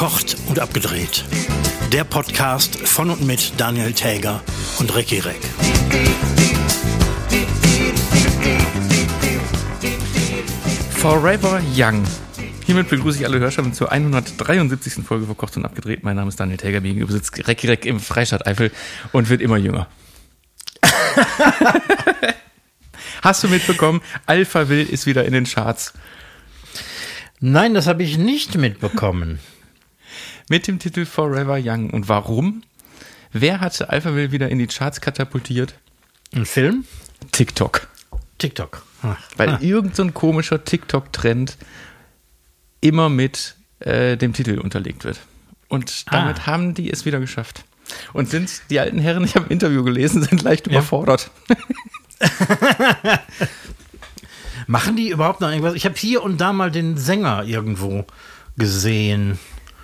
Verkocht und abgedreht. Der Podcast von und mit Daniel Täger und Recki Reck. Forever Young. Hiermit begrüße ich alle Hörschaffen zur 173. Folge Verkocht und abgedreht. Mein Name ist Daniel Täger, gegenüber sitzt Recki Reck im Freistaat Eifel und wird immer jünger. Hast du mitbekommen, Alphaville ist wieder in den Charts? Nein, das habe ich nicht mitbekommen. Mit dem Titel Forever Young. Und warum? Wer hatte Alphaville wieder in die Charts katapultiert? Ein Film? TikTok. TikTok. Weil irgend so ein komischer TikTok-Trend immer mit dem Titel unterlegt wird. Und damit haben die es wieder geschafft. Und sind die alten Herren, ich habe ein Interview gelesen, sind leicht überfordert. Machen die überhaupt noch irgendwas? Ich habe hier und da mal den Sänger irgendwo gesehen.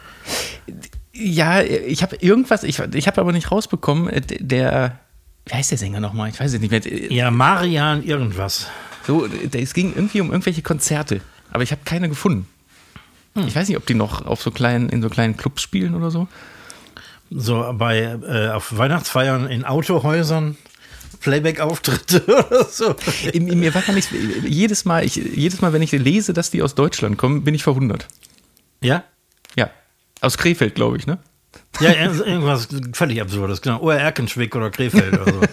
Ja, ich habe irgendwas, ich habe aber nicht rausbekommen, wie heißt der Sänger nochmal? Ich weiß es nicht mehr. Ja, Marian irgendwas. So, es ging irgendwie um irgendwelche Konzerte, aber ich habe keine gefunden. Ich weiß nicht, ob die noch in so kleinen Clubs spielen oder so. So auf Weihnachtsfeiern in Autohäusern, Playback-Auftritte oder so. Mir war gar nicht, jedes Mal, wenn ich lese, dass die aus Deutschland kommen, bin ich verwundert. Ja? Ja. Aus Krefeld, glaube ich, ne? Ja, irgendwas völlig Absurdes, genau. Oder Erkenschwick oder Krefeld oder so.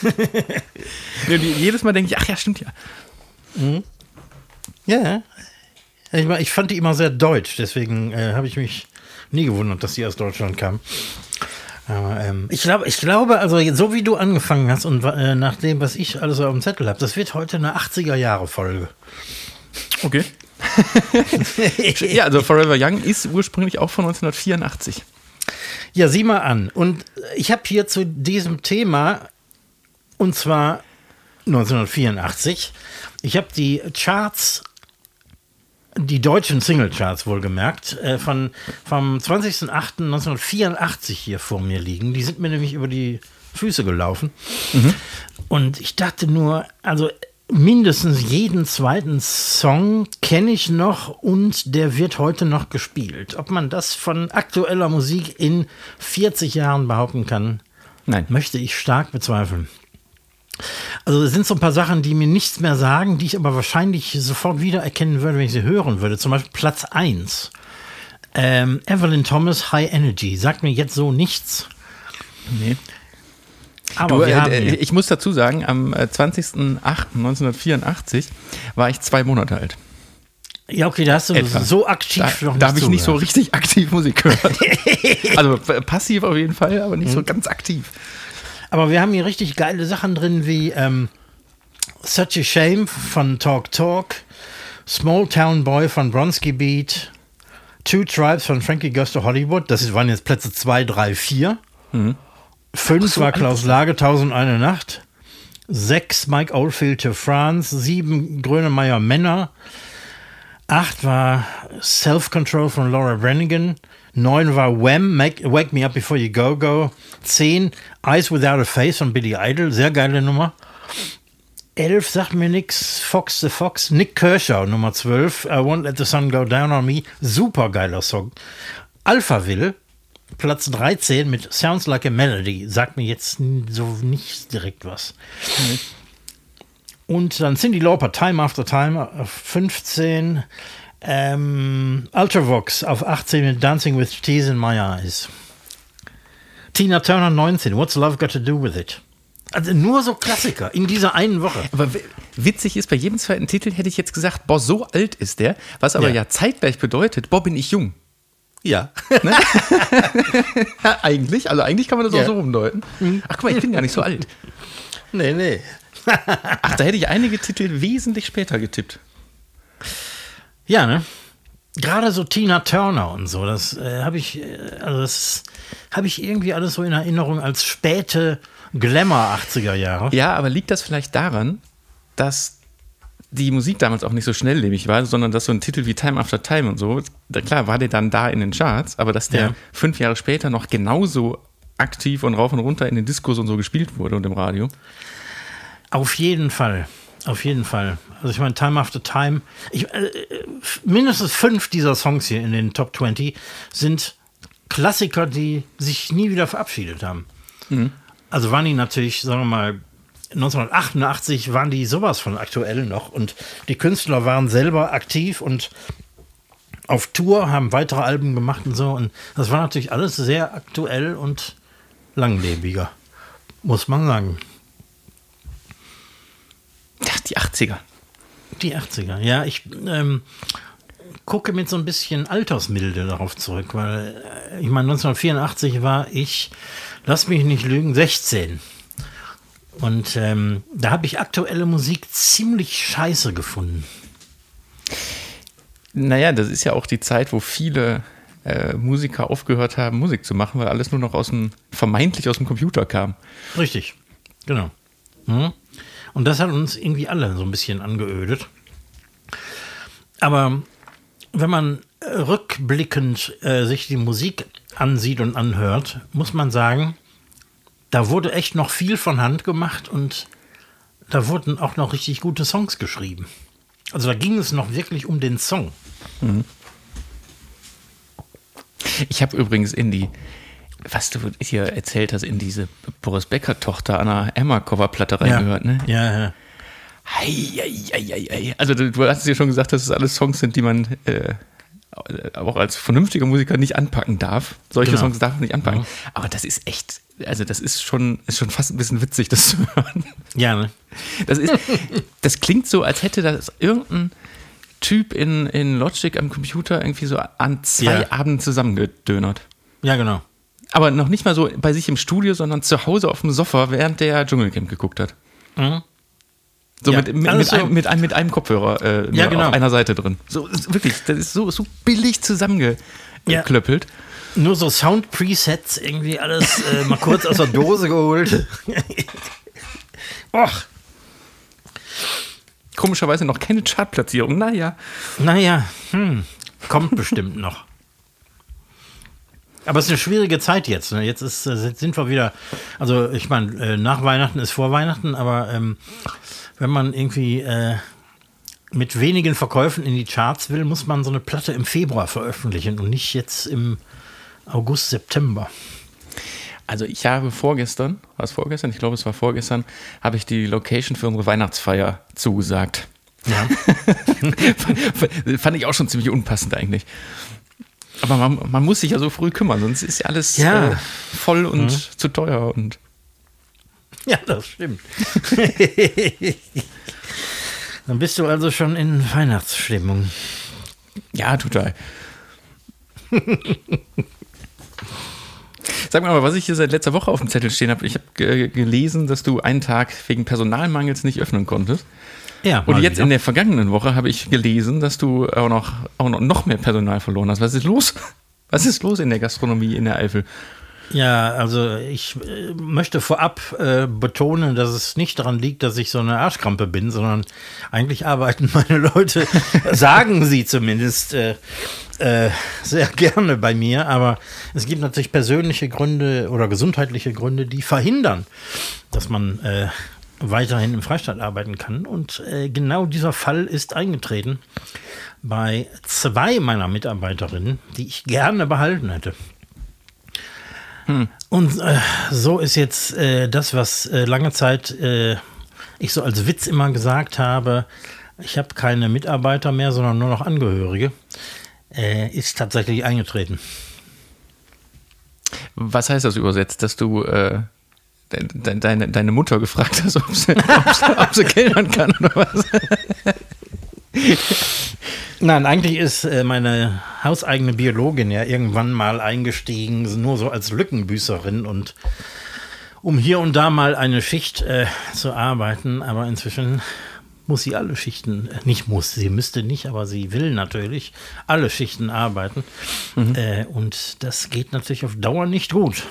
Jedes Mal denke ich, ach ja, stimmt ja. Mhm. Ja. Ich fand die immer sehr deutsch, deswegen habe ich mich nie gewundert, dass die aus Deutschland kamen. Aber ich glaube, also so wie du angefangen hast und nach dem, was ich alles auf dem Zettel habe, das wird heute eine 80er-Jahre-Folge. Okay. Ja, also Forever Young ist ursprünglich auch von 1984. Ja, sieh mal an. Und ich habe hier zu diesem Thema, und zwar 1984, ich habe die Charts, die deutschen Singlecharts wohlgemerkt, vom 20.08.1984 hier vor mir liegen. Die sind mir nämlich über die Füße gelaufen. Mhm. Und ich dachte nur, also mindestens jeden zweiten Song kenne ich noch und der wird heute noch gespielt. Ob man das von aktueller Musik in 40 Jahren behaupten kann, nein, möchte ich stark bezweifeln. Also es sind so ein paar Sachen, die mir nichts mehr sagen, die ich aber wahrscheinlich sofort wiedererkennen würde, wenn ich sie hören würde. Zum Beispiel Platz 1. Evelyn Thomas, High Energy. Sagt mir jetzt so nichts. Nee. Aber ich muss dazu sagen, am 20.08.1984 war ich 2 Monate alt. Ja, okay, da hast du so aktiv noch nicht. Da habe ich nicht so richtig aktiv Musik gehört. Also passiv auf jeden Fall, aber nicht so ganz aktiv. Aber wir haben hier richtig geile Sachen drin wie Such a Shame von Talk Talk, Small Town Boy von Bronski Beat, Two Tribes von Frankie Goes to Hollywood. Das waren jetzt Plätze 2, 3, 4. 5 war Klaus Lage, 1001 Nacht. 6 Mike Oldfield to France. 7 Grönemeyer Männer. 8 war Self-Control von Laura Branigan. 9 war Wham, Wake Me Up Before You Go Go. 10 Eyes Without a Face von Billy Idol, sehr geile Nummer. 11 sagt mir nix, Fox the Fox. Nick Kershaw, Nummer 12, I Won't Let the Sun Go Down on Me, super geiler Song. Alphaville, Platz 13 mit Sounds Like a Melody, sagt mir jetzt so nicht direkt was. Und dann Cyndi Lauper, Time After Time auf 15, Ultravox auf 18 mit Dancing with Tears in My Eyes. Tina Turner 19, What's Love Got to Do with It? Also nur so Klassiker in dieser einen Woche. Aber witzig ist, bei jedem zweiten Titel hätte ich jetzt gesagt, boah, so alt ist der, was aber ja zeitgleich bedeutet, boah, bin ich jung. Ja. Ne? Eigentlich kann man das auch so rumdeuten. Ach guck mal, ich bin gar nicht so alt. Nee. Ach, da hätte ich einige Titel wesentlich später getippt. Ja, ne? Gerade so Tina Turner und so, das habe ich irgendwie alles so in Erinnerung als späte Glamour 80er Jahre. Ja, aber liegt das vielleicht daran, dass die Musik damals auch nicht so schnelllebig war, sondern dass so ein Titel wie Time After Time und so, klar war der dann da in den Charts, aber dass der 5 Jahre später noch genauso aktiv und rauf und runter in den Diskos und so gespielt wurde und im Radio? Auf jeden Fall. Auf jeden Fall. Also ich meine, Time After Time, mindestens 5 dieser Songs hier in den Top 20 sind Klassiker, die sich nie wieder verabschiedet haben. Mhm. Also waren die natürlich, sagen wir mal, 1988 waren die sowas von aktuell noch und die Künstler waren selber aktiv und auf Tour, haben weitere Alben gemacht und so und das war natürlich alles sehr aktuell und langlebiger, muss man sagen. Ja, die 80er. Die 80er, ja, ich gucke mit so ein bisschen Altersmilde darauf zurück, weil ich meine, 1984 war ich, lass mich nicht lügen, 16. Und da habe ich aktuelle Musik ziemlich scheiße gefunden. Naja, das ist ja auch die Zeit, wo viele Musiker aufgehört haben, Musik zu machen, weil alles nur noch vermeintlich aus dem Computer kam. Richtig, genau. Mhm. Und das hat uns irgendwie alle so ein bisschen angeödet. Aber wenn man rückblickend sich die Musik ansieht und anhört, muss man sagen, da wurde echt noch viel von Hand gemacht und da wurden auch noch richtig gute Songs geschrieben. Also da ging es noch wirklich um den Song. Mhm. Ich habe übrigens was du hier erzählt hast, in diese Boris Becker-Tochter Anna Emma-Cover-Platte reingehört, ne? Ja. Hei. Also du hast ja schon gesagt, dass es alles Songs sind, die man auch als vernünftiger Musiker nicht anpacken darf. Solche Songs darf man nicht anpacken. Mhm. Aber das ist echt, also das ist schon fast ein bisschen witzig, das zu hören. Ja, ne? Das klingt so, als hätte das irgendein Typ in Logic am Computer irgendwie so an 2 Abenden zusammengedönert. Ja, genau. Aber noch nicht mal so bei sich im Studio, sondern zu Hause auf dem Sofa, während der Dschungelcamp geguckt hat. Mhm. So, ja, mit einem Kopfhörer genau. Auf einer Seite drin. So, wirklich, das ist so billig zusammengeklöppelt. Ja. Nur so Sound-Presets, irgendwie alles mal kurz aus der Dose geholt. Och. Komischerweise noch keine Chartplatzierung, naja. Kommt bestimmt noch. Aber es ist eine schwierige Zeit jetzt. Ne? Jetzt sind wir wieder, also ich meine, nach Weihnachten ist vor Weihnachten, aber wenn man irgendwie mit wenigen Verkäufen in die Charts will, muss man so eine Platte im Februar veröffentlichen und nicht jetzt im August, September. Also ich habe vorgestern, ich glaube es war vorgestern, habe ich die Location für unsere Weihnachtsfeier zugesagt. Ja. Fand ich auch schon ziemlich unpassend eigentlich. Aber man muss sich ja so früh kümmern, sonst ist ja alles voll und zu teuer. Und ja, das stimmt. Dann bist du also schon in Weihnachtsstimmung. Ja, total. Sag mal, was ich hier seit letzter Woche auf dem Zettel stehen habe. Ich habe gelesen, dass du einen Tag wegen Personalmangels nicht öffnen konntest. Ja, und jetzt in der vergangenen Woche habe ich gelesen, dass du auch noch mehr Personal verloren hast. Was ist los? Was ist los in der Gastronomie in der Eifel? Ja, also ich möchte vorab betonen, dass es nicht daran liegt, dass ich so eine Arschkrampe bin, sondern eigentlich arbeiten meine Leute, sagen sie zumindest, sehr gerne bei mir. Aber es gibt natürlich persönliche Gründe oder gesundheitliche Gründe, die verhindern, dass man weiterhin im Freistaat arbeiten kann. Und genau dieser Fall ist eingetreten bei 2 meiner Mitarbeiterinnen, die ich gerne behalten hätte. Und so ist jetzt das, was lange Zeit ich so als Witz immer gesagt habe, ich habe keine Mitarbeiter mehr, sondern nur noch Angehörige, ist tatsächlich eingetreten. Was heißt das übersetzt, dass du deine Mutter gefragt hast, ob sie kellnern kann oder was? Nein, eigentlich ist meine hauseigene Biologin ja irgendwann mal eingestiegen, nur so als Lückenbüßerin und um hier und da mal eine Schicht zu arbeiten, aber inzwischen muss sie alle Schichten, sie müsste nicht, aber sie will natürlich alle Schichten arbeiten und das geht natürlich auf Dauer nicht gut.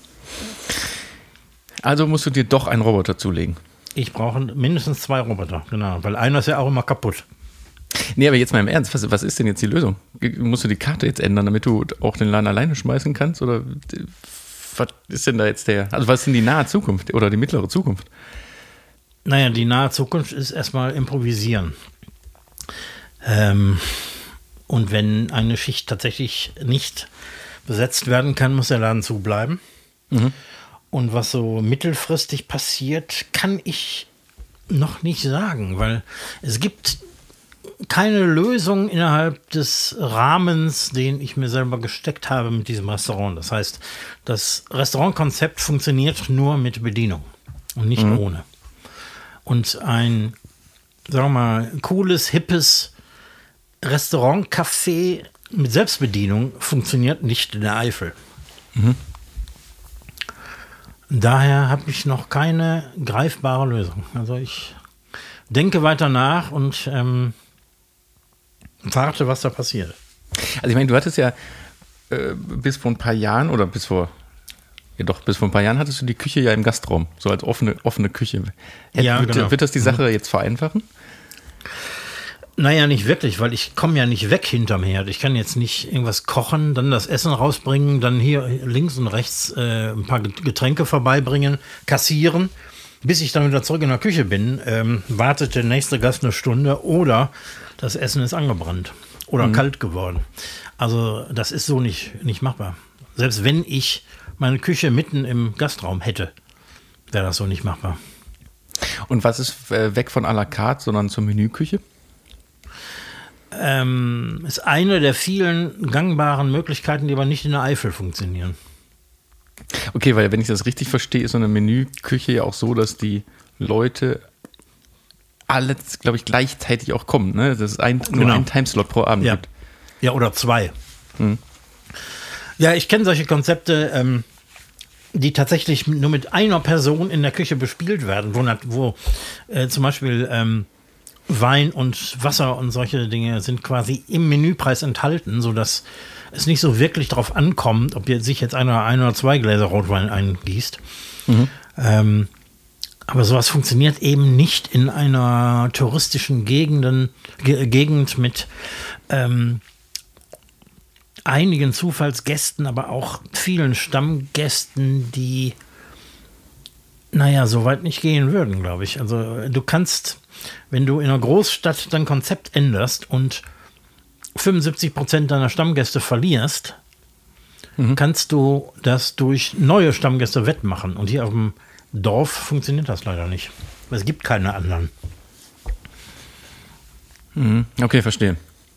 Also musst du dir doch einen Roboter zulegen. Ich brauche mindestens 2 Roboter, genau, weil einer ist ja auch immer kaputt. Nee, aber jetzt mal im Ernst, was ist denn jetzt die Lösung? Musst du die Karte jetzt ändern, damit du auch den Laden alleine schmeißen kannst? Oder was ist denn da jetzt was ist denn die nahe Zukunft oder die mittlere Zukunft? Naja, die nahe Zukunft ist erstmal improvisieren. Und wenn eine Schicht tatsächlich nicht besetzt werden kann, muss der Laden zubleiben. Mhm. Und was so mittelfristig passiert, kann ich noch nicht sagen, weil es gibt keine Lösung innerhalb des Rahmens, den ich mir selber gesteckt habe mit diesem Restaurant. Das heißt, das Restaurantkonzept funktioniert nur mit Bedienung und nicht ohne. Und ein, sagen wir mal, cooles, hippes Restaurant-Café mit Selbstbedienung funktioniert nicht in der Eifel. Mhm. Daher habe ich noch keine greifbare Lösung. Also ich denke weiter nach und warte, was da passiert. Also ich meine, du hattest ja bis vor ein paar Jahren oder bis vor ein paar Jahren hattest du die Küche ja im Gastraum, so als offene Küche. Wird das die Sache jetzt vereinfachen? Naja, nicht wirklich, weil ich komme ja nicht weg hinterm Herd. Ich kann jetzt nicht irgendwas kochen, dann das Essen rausbringen, dann hier links und rechts ein paar Getränke vorbeibringen, kassieren. Bis ich dann wieder zurück in der Küche bin, wartet der nächste Gast eine Stunde oder das Essen ist angebrannt oder kalt geworden. Also das ist so nicht machbar. Selbst wenn ich meine Küche mitten im Gastraum hätte, wäre das so nicht machbar. Und was ist weg von à la carte, sondern zur Menüküche? Ist eine der vielen gangbaren Möglichkeiten, die aber nicht in der Eifel funktionieren. Okay, weil wenn ich das richtig verstehe, ist so eine Menüküche ja auch so, dass die Leute alle, glaube ich, gleichzeitig auch kommen. Ne? Dass es nur einen Timeslot pro Abend gibt. Ja, oder 2. Ja, ich kenne solche Konzepte, die tatsächlich nur mit einer Person in der Küche bespielt werden, wo zum Beispiel Wein und Wasser und solche Dinge sind quasi im Menüpreis enthalten, sodass es nicht so wirklich darauf ankommt, ob jetzt sich jetzt einer ein oder 2 Gläser Rotwein eingießt. Aber sowas funktioniert eben nicht in einer touristischen Gegend mit einigen Zufallsgästen, aber auch vielen Stammgästen, die so weit nicht gehen würden, glaube ich. Also du kannst, wenn du in einer Großstadt dein Konzept änderst und 75% deiner Stammgäste verlierst, kannst du das durch neue Stammgäste wettmachen. Und hier auf dem Dorf funktioniert das leider nicht. Es gibt keine anderen. Okay, verstehe.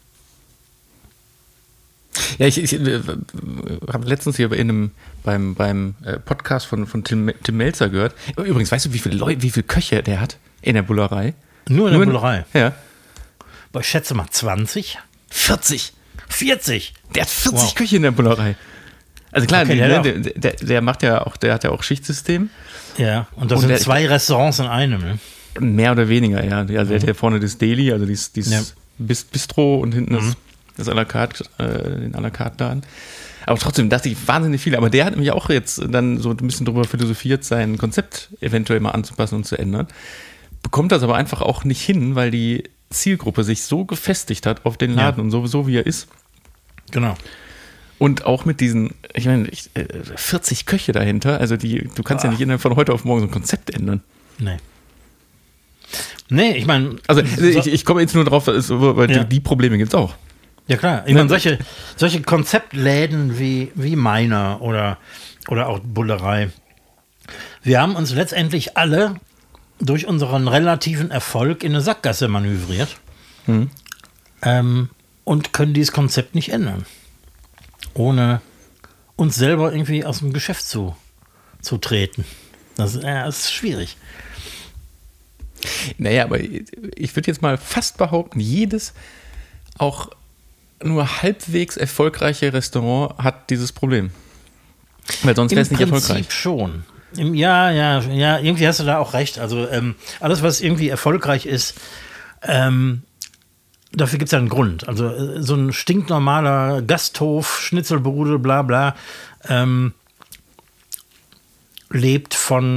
Ja, ich habe letztens hier beim Podcast von Tim Melzer gehört. Übrigens, weißt du, wie viele Köche der hat in der Bullerei? Nur in der Bullerei? Ja. Aber ich schätze mal 20. 40. 40? Der hat 40 Köche in der Bullerei. Also klar, okay, der hat ja auch Schichtsystem. Ja, und das sind 2 Restaurants in einem, ne? Mehr oder weniger, ja. Also der hat ja vorne das Deli, also dieses Bistro und hinten das à la carte, den à la carte Laden. Aber trotzdem dachte ich, wahnsinnig viel. Aber der hat nämlich auch jetzt dann so ein bisschen drüber philosophiert, sein Konzept eventuell mal anzupassen und zu ändern. Bekommt das aber einfach auch nicht hin, weil die Zielgruppe sich so gefestigt hat auf den Laden und sowieso wie er ist. Genau. Und auch mit diesen, 40 Köche dahinter, also du kannst ja nicht von heute auf morgen so ein Konzept ändern. Nee, ich meine... Also ich komme jetzt nur drauf, weil die Probleme gibt es auch. Ja klar, ich meine, solche Konzeptläden wie meiner oder auch Bullerei, wir haben uns letztendlich alle durch unseren relativen Erfolg in eine Sackgasse manövriert und können dieses Konzept nicht ändern, ohne uns selber irgendwie aus dem Geschäft zu treten. Das ist schwierig. Naja, aber ich würde jetzt mal fast behaupten, jedes auch nur halbwegs erfolgreiche Restaurant hat dieses Problem. Weil sonst wäre es nicht erfolgreich. Im Prinzip schon. Ja, irgendwie hast du da auch recht. Also alles, was irgendwie erfolgreich ist, dafür gibt es ja einen Grund. Also so ein stinknormaler Gasthof, Schnitzelbude, bla bla, lebt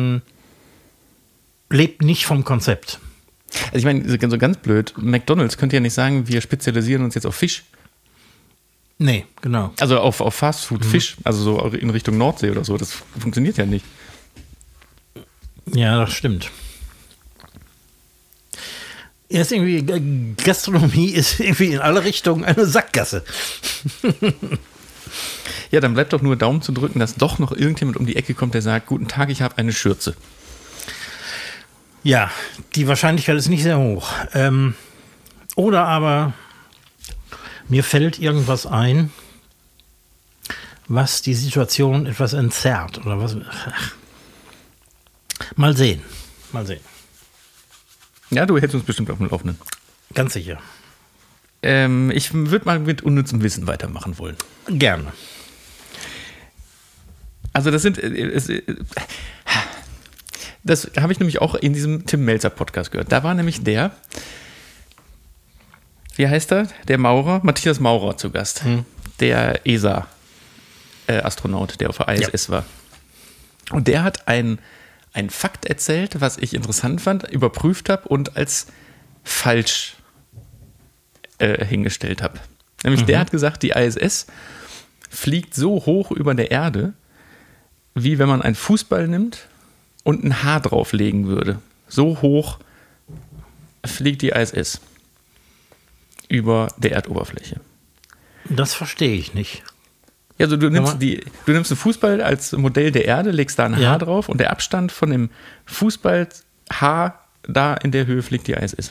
nicht vom Konzept. Also ich meine, so ganz blöd, McDonald's könnte ja nicht sagen, wir spezialisieren uns jetzt auf Fisch. Nee, genau. Also auf Fastfood, Fisch, also so in Richtung Nordsee oder so, das funktioniert ja nicht. Ja, das stimmt. Ja, ist irgendwie, Gastronomie ist irgendwie in alle Richtungen eine Sackgasse. Ja, dann bleibt doch nur Daumen zu drücken, dass doch noch irgendjemand um die Ecke kommt, der sagt, guten Tag, ich habe eine Schürze. Ja, die Wahrscheinlichkeit ist nicht sehr hoch. Oder aber mir fällt irgendwas ein, was die Situation etwas entzerrt. Oder was. Mal sehen. Ja, du hältst uns bestimmt auf dem Laufenden. Ganz sicher. Ich würde mal mit unnützem Wissen weitermachen wollen. Gerne. Also das habe ich nämlich auch in diesem Tim Melzer Podcast gehört. Da war nämlich wie heißt er? Der Maurer, Matthias Maurer zu Gast. Der ESA-Astronaut, der auf der ISS war. Und der hat einen Fakt erzählt, was ich interessant fand, überprüft habe und als falsch hingestellt habe. Nämlich der hat gesagt, die ISS fliegt so hoch über der Erde, wie wenn man einen Fußball nimmt und ein Haar drauflegen würde. So hoch fliegt die ISS über der Erdoberfläche. Das verstehe ich nicht. Ja, also du nimmst einen Fußball als Modell der Erde, legst da ein Haar drauf und der Abstand von dem Fußballhaar, da in der Höhe fliegt die ISS.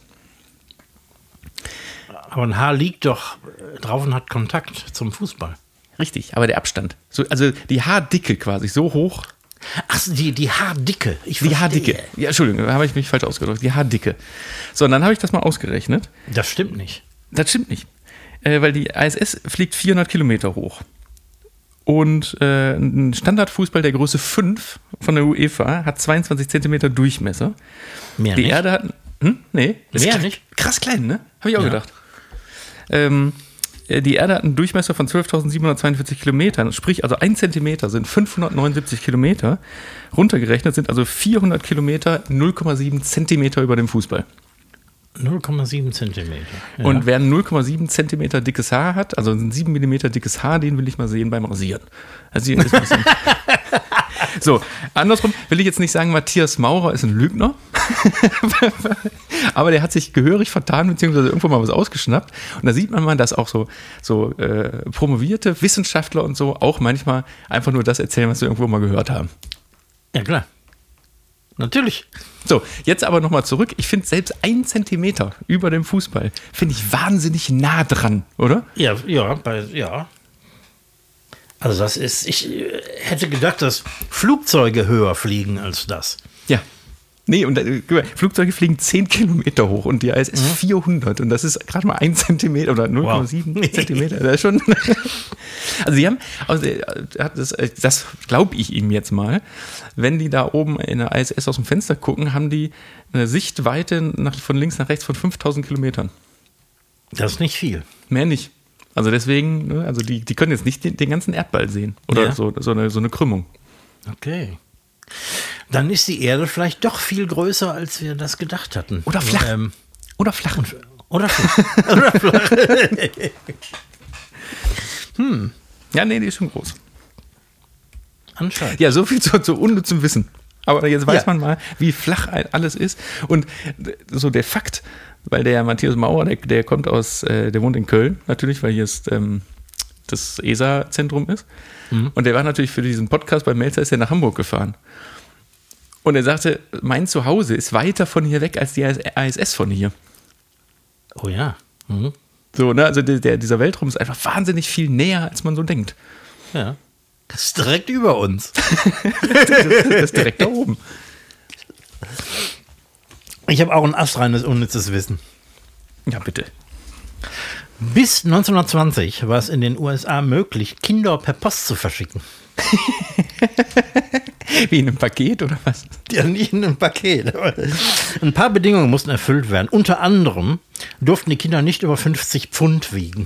Aber ein Haar liegt doch drauf und hat Kontakt zum Fußball. Richtig, aber der Abstand. Also die Haardicke quasi, so hoch. Ach, die Haardicke. Die Haardicke. Ja, Entschuldigung, da habe ich mich falsch ausgedrückt. Die Haardicke. So, und dann habe ich das mal ausgerechnet. Das stimmt nicht. Das stimmt nicht. Weil die ISS fliegt 400 Kilometer hoch. Und ein Standardfußball der Größe 5 von der UEFA hat 22 Zentimeter Durchmesser. Mehr die nicht? Erde hat... Nee. Mehr nicht? Krass klein, ne? Habe ich auch gedacht. Die Erde hat einen Durchmesser von 12.742 Kilometern. Sprich, also 1 Zentimeter sind 579 Kilometer. Runtergerechnet sind also 400 Kilometer 0,7 Zentimeter über dem Fußball. 0,7 Zentimeter. Ja. Und wer ein 0,7 Zentimeter dickes Haar hat, also ein 7 Millimeter dickes Haar, den will ich mal sehen beim Rasieren. Also hier ist ein bisschen so, andersrum will ich jetzt nicht sagen, Matthias Maurer ist ein Lügner, aber der hat sich gehörig vertan, beziehungsweise irgendwo mal was ausgeschnappt. Und da sieht man mal, dass auch so promovierte Wissenschaftler und so auch manchmal einfach nur das erzählen, was sie irgendwo mal gehört haben. Ja, klar. Natürlich. So, jetzt aber nochmal zurück. Ich finde selbst 1 Zentimeter über dem Fußball, finde ich wahnsinnig nah dran, oder? Ja. Also das ist, ich hätte gedacht, dass Flugzeuge höher fliegen als das. Ja. Nee, und Flugzeuge fliegen 10 Kilometer hoch und die ISS 400 und das ist gerade mal 1 Zentimeter oder 0,7 Zentimeter. Das ist schon. Also sie haben, das glaube ich ihm jetzt mal, wenn die da oben in der ISS aus dem Fenster gucken, haben die eine Sichtweite von links nach rechts von 5000 Kilometern. Das ist nicht viel. Mehr nicht. Also deswegen, ne, also die können jetzt nicht den ganzen Erdball sehen oder so eine Krümmung. Okay. Dann ist die Erde vielleicht doch viel größer, als wir das gedacht hatten. Oder flach. Oder flach. Oder flach. Oder flach. Ja, nee, die ist schon groß. Anscheinend. Ja, so viel zu unnützem Wissen. Aber jetzt weiß man mal, wie flach alles ist. Und so der Fakt, weil der Matthias Maurer, der kommt der wohnt in Köln natürlich, weil hier ist das ESA-Zentrum ist. Und der war natürlich für diesen Podcast bei Melzer, ist er nach Hamburg gefahren. Und er sagte, mein Zuhause ist weiter von hier weg als die ISS von hier. Oh ja. Mhm. So, ne, also dieser Weltraum ist einfach wahnsinnig viel näher, als man so denkt. Ja. Das ist direkt über uns. Das ist direkt da oben. Ich habe auch ein astreines unnützes Wissen. Ja, bitte. Bis 1920 war es in den USA möglich, Kinder per Post zu verschicken. Wie in einem Paket oder was? Ja, nicht in einem Paket. Aber ein paar Bedingungen mussten erfüllt werden. Unter anderem durften die Kinder nicht über 50 Pfund wiegen.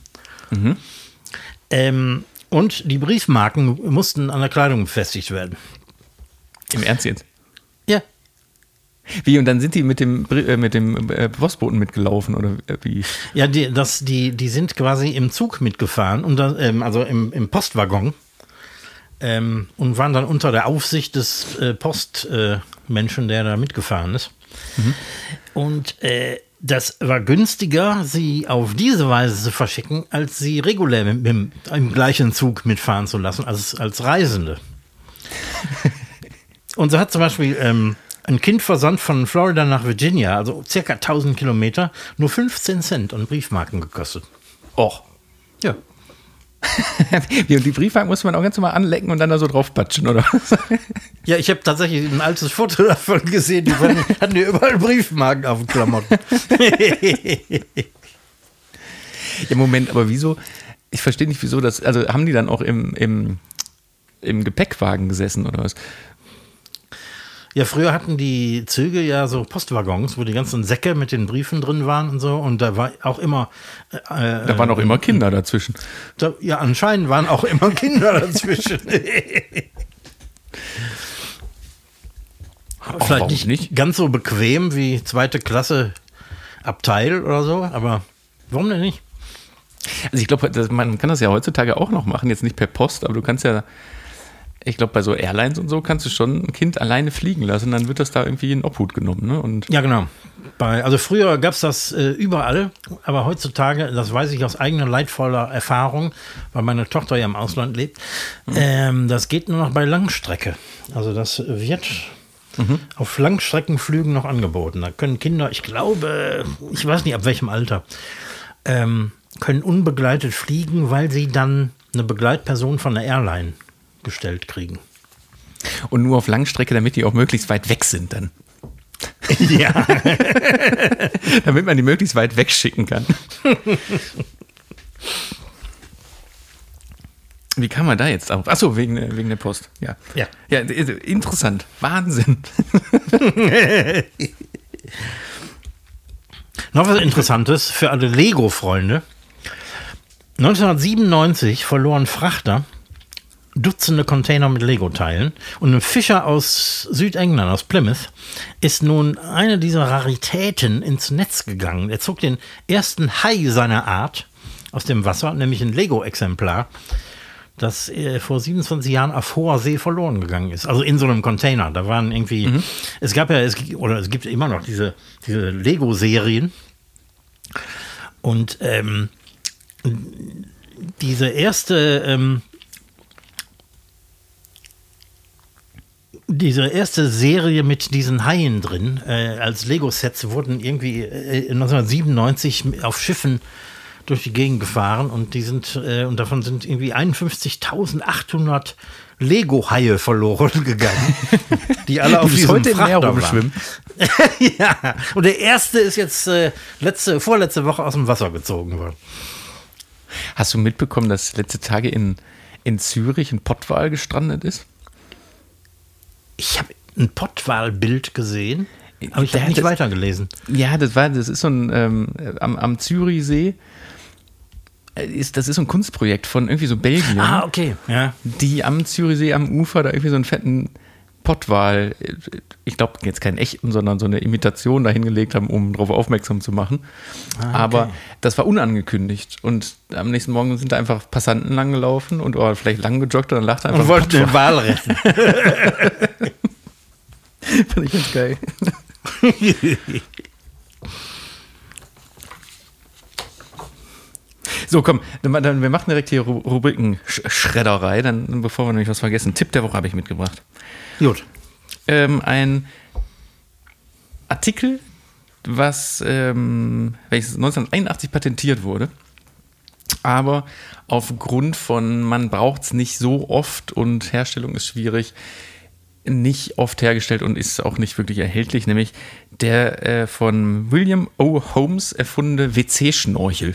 Und die Briefmarken mussten an der Kleidung befestigt werden. Im Ernst jetzt? Ja. Wie, und dann sind die mit dem Postboten mitgelaufen, oder wie? Ja, die sind quasi im Zug mitgefahren, also im Postwaggon, und waren dann unter der Aufsicht des Postmenschen, der da mitgefahren ist. Und Das war günstiger, sie auf diese Weise zu verschicken, als sie regulär im gleichen Zug mitfahren zu lassen, als Reisende. Und so hat zum Beispiel ein Kind versandt von Florida nach Virginia, also circa 1000 Kilometer, nur 15 Cent und Briefmarken gekostet. Och. Ja. Die Briefmarken muss man auch ganz normal anlecken und dann da so drauf patschen, oder? Ja, ich habe tatsächlich ein altes Foto davon gesehen, die hatten ja überall Briefmarken auf den Klamotten. Ja, Moment, aber wieso? Ich verstehe nicht, wieso das, also haben die dann auch im Gepäckwagen gesessen oder was? Ja, früher hatten die Züge ja so Postwaggons, wo die ganzen Säcke mit den Briefen drin waren und so. Und da war auch immer... da waren auch immer Kinder dazwischen. Ja, anscheinend waren auch immer Kinder dazwischen. Vielleicht nicht ganz so bequem wie zweite Klasse Abteil oder so, aber warum denn nicht? Also ich glaube, man kann das ja heutzutage auch noch machen, jetzt nicht per Post, aber du kannst ja... Ich glaube, bei so Airlines und so kannst du schon ein Kind alleine fliegen lassen, dann wird das da irgendwie in Obhut genommen. Ne? Und ja, genau. Also früher gab es das überall, aber heutzutage, das weiß ich aus eigener leidvoller Erfahrung, weil meine Tochter ja im Ausland lebt, das geht nur noch bei Langstrecke. Also das wird auf Langstreckenflügen noch angeboten. Da können Kinder, ich glaube, ich weiß nicht ab welchem Alter, können unbegleitet fliegen, weil sie dann eine Begleitperson von der Airline gestellt kriegen. Und nur auf Langstrecke, damit die auch möglichst weit weg sind dann. Ja. Damit man die möglichst weit wegschicken kann. Wie kam man da jetzt auf? Achso, wegen der Post. Ja. Ja, interessant. Wahnsinn. Noch was Interessantes für alle Lego-Freunde. 1997 verloren Frachter Dutzende Container mit Lego-Teilen und ein Fischer aus Südengland, aus Plymouth, ist nun eine dieser Raritäten ins Netz gegangen. Er zog den ersten Hai seiner Art aus dem Wasser, nämlich ein Lego-Exemplar, das vor 27 Jahren auf hoher See verloren gegangen ist. Also in so einem Container. Da waren irgendwie, es gibt immer noch diese Lego-Serien. Und diese erste Serie mit diesen Haien drin, als Lego-Sets wurden irgendwie 1997 auf Schiffen durch die Gegend gefahren und und davon sind irgendwie 51.800 Lego-Haie verloren gegangen, die alle auf diesem Frachter rumschwimmen. Ja, und der erste ist jetzt vorletzte Woche aus dem Wasser gezogen worden. Hast du mitbekommen, dass letzte Tage in Zürich ein Pottwal gestrandet ist? Ich habe ein Pottwalbild gesehen, aber ich habe nicht weitergelesen. Ja, das ist so ein am Zürichsee. Das ist so ein Kunstprojekt von irgendwie so Belgien. Ah, okay. Ja. Die am Zürichsee am Ufer da irgendwie so einen fetten Pottwal, ich glaube jetzt keinen echten, sondern so eine Imitation dahingelegt haben, um darauf aufmerksam zu machen. Ah, okay. Aber das war unangekündigt. Und am nächsten Morgen sind da einfach Passanten langgelaufen oder vielleicht lang gejoggt und dann lachte einfach. Und wollten den Wal retten. Fand ich ganz geil. So, komm, wir machen direkt hier Rubriken-Schredderei, dann, bevor wir nämlich was vergessen. Tipp der Woche habe ich mitgebracht. Gut. Ein Artikel, welches 1981 patentiert wurde, aber aufgrund von, man braucht es nicht so oft und Herstellung ist schwierig, nicht oft hergestellt und ist auch nicht wirklich erhältlich, nämlich der von William O. Holmes erfundene WC-Schnorchel.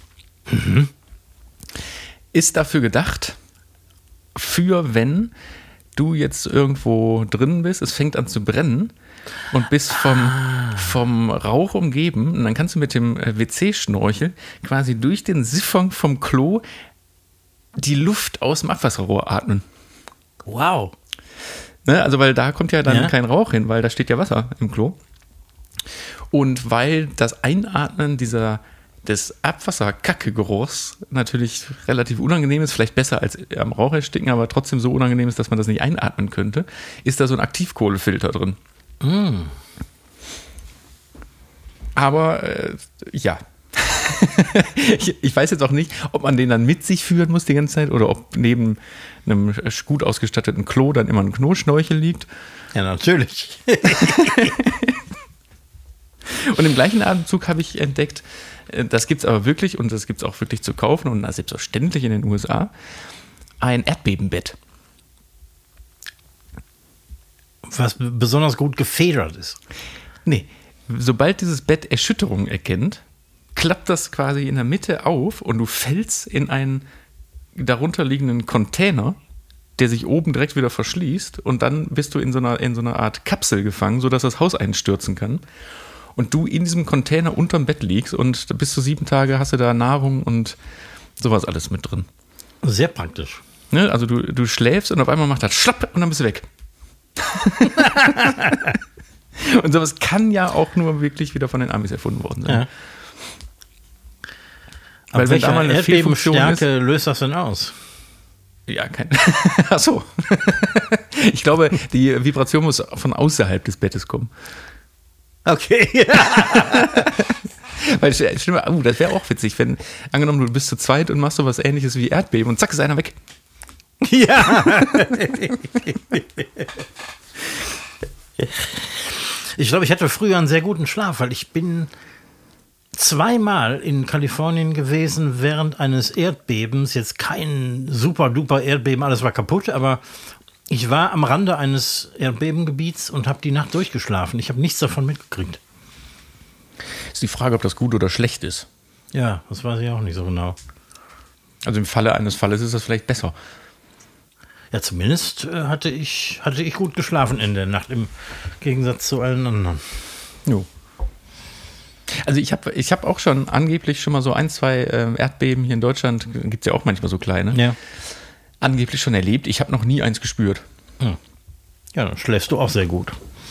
Ist dafür gedacht, wenn du jetzt irgendwo drin bist, es fängt an zu brennen und bist vom Rauch umgeben und dann kannst du mit dem WC-Schnorchel quasi durch den Siphon vom Klo die Luft aus dem Abwasserrohr atmen. Wow. Ne, also weil da kommt ja dann kein Rauch hin, weil da steht ja Wasser im Klo. Und weil das Einatmen des Abwasser-Kacke-Geruchs natürlich relativ unangenehm ist, vielleicht besser als am Rauch ersticken, aber trotzdem so unangenehm ist, dass man das nicht einatmen könnte, ist da so ein Aktivkohlefilter drin. Aber ja. Ich weiß jetzt auch nicht, ob man den dann mit sich führen muss die ganze Zeit oder ob neben einem gut ausgestatteten Klo dann immer ein Kloschnorchel liegt. Ja, natürlich. Und im gleichen Atemzug habe ich entdeckt, das gibt es aber wirklich und das gibt es auch wirklich zu kaufen und selbstverständlich in den USA, ein Erdbebenbett. Was besonders gut gefedert ist. Nee, sobald dieses Bett Erschütterung erkennt, klappt das quasi in der Mitte auf und du fällst in einen darunterliegenden Container, der sich oben direkt wieder verschließt und dann bist du in so einer Art Kapsel gefangen, sodass das Haus einstürzen kann. Und du in diesem Container unterm Bett liegst und bis zu 7 Tage hast du da Nahrung und sowas alles mit drin. Sehr praktisch. Ne? Also du schläfst und auf einmal macht das schlapp und dann bist du weg. Und sowas kann ja auch nur wirklich wieder von den Amis erfunden worden sein. Ja. Weil Aber wenn da mal welche eine Fehlfunktion Erdbebenstärke löst das denn aus? Ja, ach so. Ich glaube, die Vibration muss von außerhalb des Bettes kommen. Okay. Weil, das wäre auch witzig, wenn, angenommen, du bist zu zweit und machst so was Ähnliches wie Erdbeben und zack, ist einer weg. Ja. Ich glaube, ich hatte früher einen sehr guten Schlaf, weil ich bin 2-mal in Kalifornien gewesen während eines Erdbebens. Jetzt kein super-duper Erdbeben, alles war kaputt, aber ich war am Rande eines Erdbebengebiets und habe die Nacht durchgeschlafen. Ich habe nichts davon mitgekriegt. Ist die Frage, ob das gut oder schlecht ist. Ja, das weiß ich auch nicht so genau. Also im Falle eines Falles ist das vielleicht besser. Ja, zumindest hatte ich gut geschlafen in der Nacht, im Gegensatz zu allen anderen. Jo. Also ich hab auch angeblich schon mal so 1, 2 Erdbeben hier in Deutschland, gibt es ja auch manchmal so kleine, Ja. angeblich schon erlebt. Ich habe noch nie eins gespürt. Ja, dann schläfst du auch sehr gut.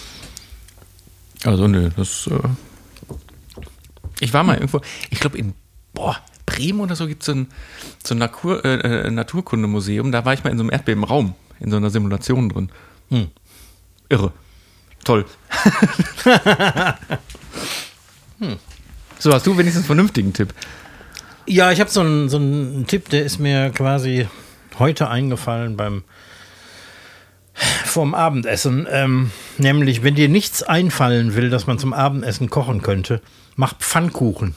Also nö, das... Ich war mal irgendwo, ich glaube in Bremen oder so gibt es so ein Naturkundemuseum, da war ich mal in so einem Erdbebenraum, in so einer Simulation drin. Irre. Toll. So, hast du wenigstens einen vernünftigen Tipp? Ja, ich habe so einen Tipp, der ist mir quasi heute eingefallen vorm Abendessen. Nämlich, wenn dir nichts einfallen will, dass man zum Abendessen kochen könnte, mach Pfannkuchen.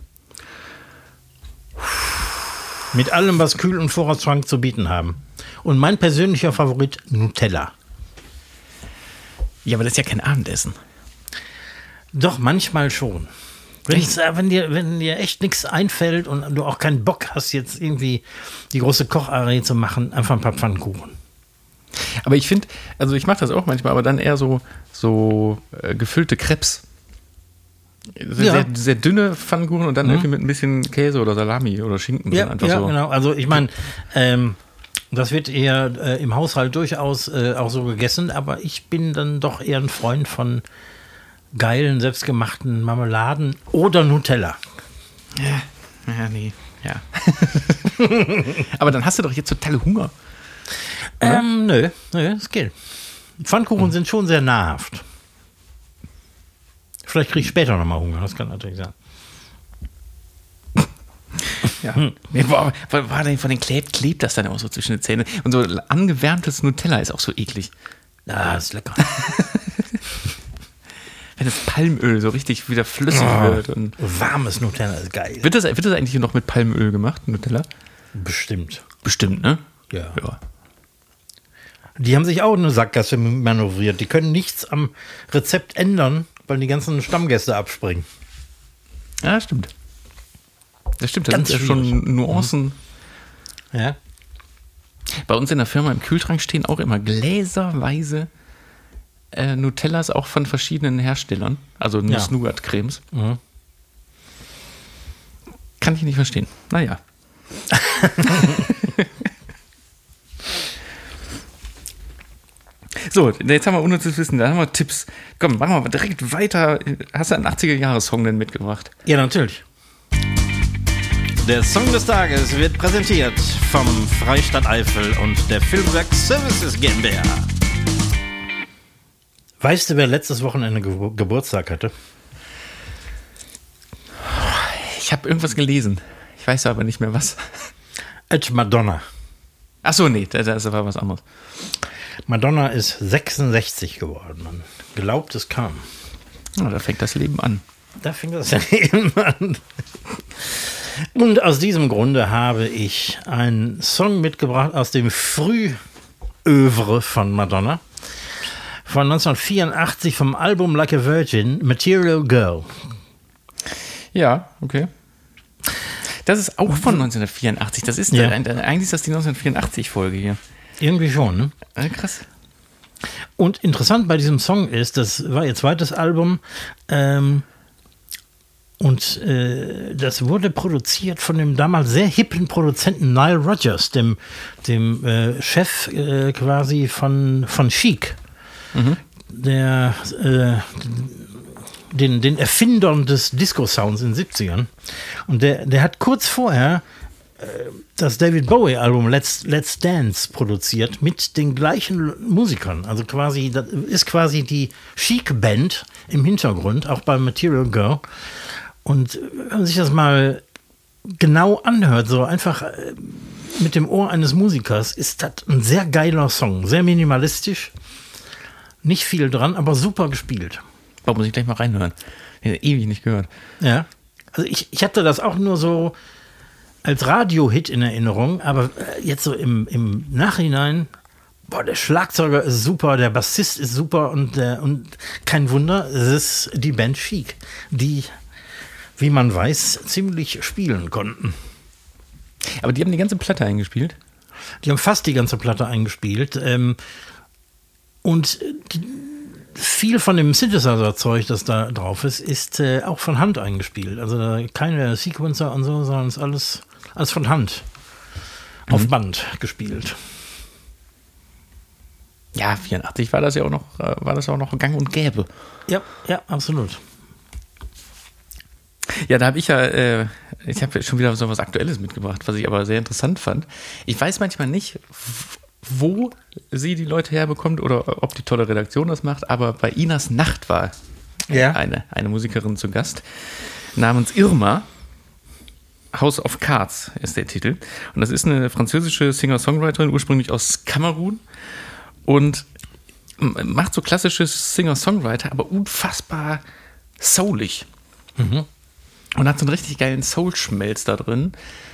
Mit allem, was Kühl- und Vorratsschrank zu bieten haben. Und mein persönlicher Favorit, Nutella. Ja, aber das ist ja kein Abendessen. Doch, manchmal schon. Wenn dir echt nichts einfällt und du auch keinen Bock hast, jetzt irgendwie die große Kocharie zu machen, einfach ein paar Pfannkuchen. Aber ich finde, also ich mache das auch manchmal, aber dann eher so gefüllte Crepes. Sehr, sehr dünne Pfannkuchen und dann irgendwie mit ein bisschen Käse oder Salami oder Schinken. Ja, einfach so. Genau. Also ich meine, das wird eher im Haushalt durchaus auch so gegessen, aber ich bin dann doch eher ein Freund von geilen, selbstgemachten Marmeladen oder Nutella. Ja, nee. Ja. Aber dann hast du doch jetzt total Hunger. Nö, das geht. Pfannkuchen sind schon sehr nahrhaft. Vielleicht kriege ich später nochmal Hunger, das kann natürlich sein. Ja. Nee, war denn von den klebt das dann auch so zwischen den Zähnen. Und so angewärmtes Nutella ist auch so eklig. Ah, ist lecker. Wenn das Palmöl so richtig wieder flüssig wird. Und warmes Nutella ist geil. Wird das eigentlich noch mit Palmöl gemacht, Nutella? Bestimmt. Bestimmt, ne? Ja. Die haben sich auch in eine Sackgasse manövriert. Die können nichts am Rezept ändern, weil die ganzen Stammgäste abspringen. Ja, stimmt. Das stimmt, das Ganz sind ja schon schwierig. Nuancen. Ja. Bei uns in der Firma im Kühlschrank stehen auch immer gläserweise Nutellas auch von verschiedenen Herstellern. Also Nuss-Nougat-Cremes. Mhm. Kann ich nicht verstehen. Naja. So, jetzt haben wir unnützes Wissen, da haben wir Tipps. Komm, machen wir mal direkt weiter. Hast du einen 80er-Jahres-Song denn mitgebracht? Ja, natürlich. Der Song des Tages wird präsentiert vom Freistaat Eifel und der Filmwerk Services GmbH. Weißt du, wer letztes Wochenende Geburtstag hatte? Ich habe irgendwas gelesen. Ich weiß aber nicht mehr was. At Madonna. Ach so, nee, das war was anderes. Madonna ist 66 geworden. Man glaubt, es kam. Ja, da fängt das Leben an. Da fängt das Leben an. Und aus diesem Grunde habe ich einen Song mitgebracht aus dem Frühövre von Madonna. Von 1984 vom Album Like a Virgin, Material Girl. Ja, okay. Das ist auch von 1984. Das ist eigentlich ist das die 1984-Folge hier. Irgendwie schon, ne? Krass. Und interessant bei diesem Song ist, das war ihr zweites Album, und das wurde produziert von dem damals sehr hippen Produzenten Nile Rodgers, dem Chef quasi von Chic. Mhm. Der den Erfindern des Disco-Sounds in den 70ern. Und der hat kurz vorher das David Bowie-Album Let's Dance produziert mit den gleichen Musikern. Also quasi, das ist quasi die Chic-Band im Hintergrund, auch bei Material Girl. Und wenn man sich das mal genau anhört, so einfach mit dem Ohr eines Musikers, ist das ein sehr geiler Song. Sehr minimalistisch, nicht viel dran, aber super gespielt. Da muss ich gleich mal reinhören. Den habe ich ewig nicht gehört. Ja, also ich hatte das auch nur so als Radio-Hit in Erinnerung, aber jetzt so im Nachhinein, boah, der Schlagzeuger ist super, der Bassist ist super und kein Wunder, es ist die Band Chic, die, wie man weiß, ziemlich spielen konnten. Aber die haben die ganze Platte eingespielt? Die haben fast die ganze Platte eingespielt. Und viel von dem Synthesizer-Zeug, das da drauf ist auch von Hand eingespielt. Also keine Sequencer und so, sondern ist alles von Hand auf Band gespielt. Ja, 84 war das ja auch noch gang und gäbe. Ja, absolut. Ja, da habe ich habe schon wieder so was Aktuelles mitgebracht, was ich aber sehr interessant fand. Ich weiß manchmal nicht, wo sie die Leute herbekommt oder ob die tolle Redaktion das macht, aber bei Inas Nacht war eine Musikerin zu Gast namens Irma. House of Cards ist der Titel. Und das ist eine französische Singer-Songwriterin, ursprünglich aus Kamerun und macht so klassisches Singer-Songwriter, aber unfassbar soulig. Mhm. Und hat so einen richtig geilen Soul-Schmelz da drin.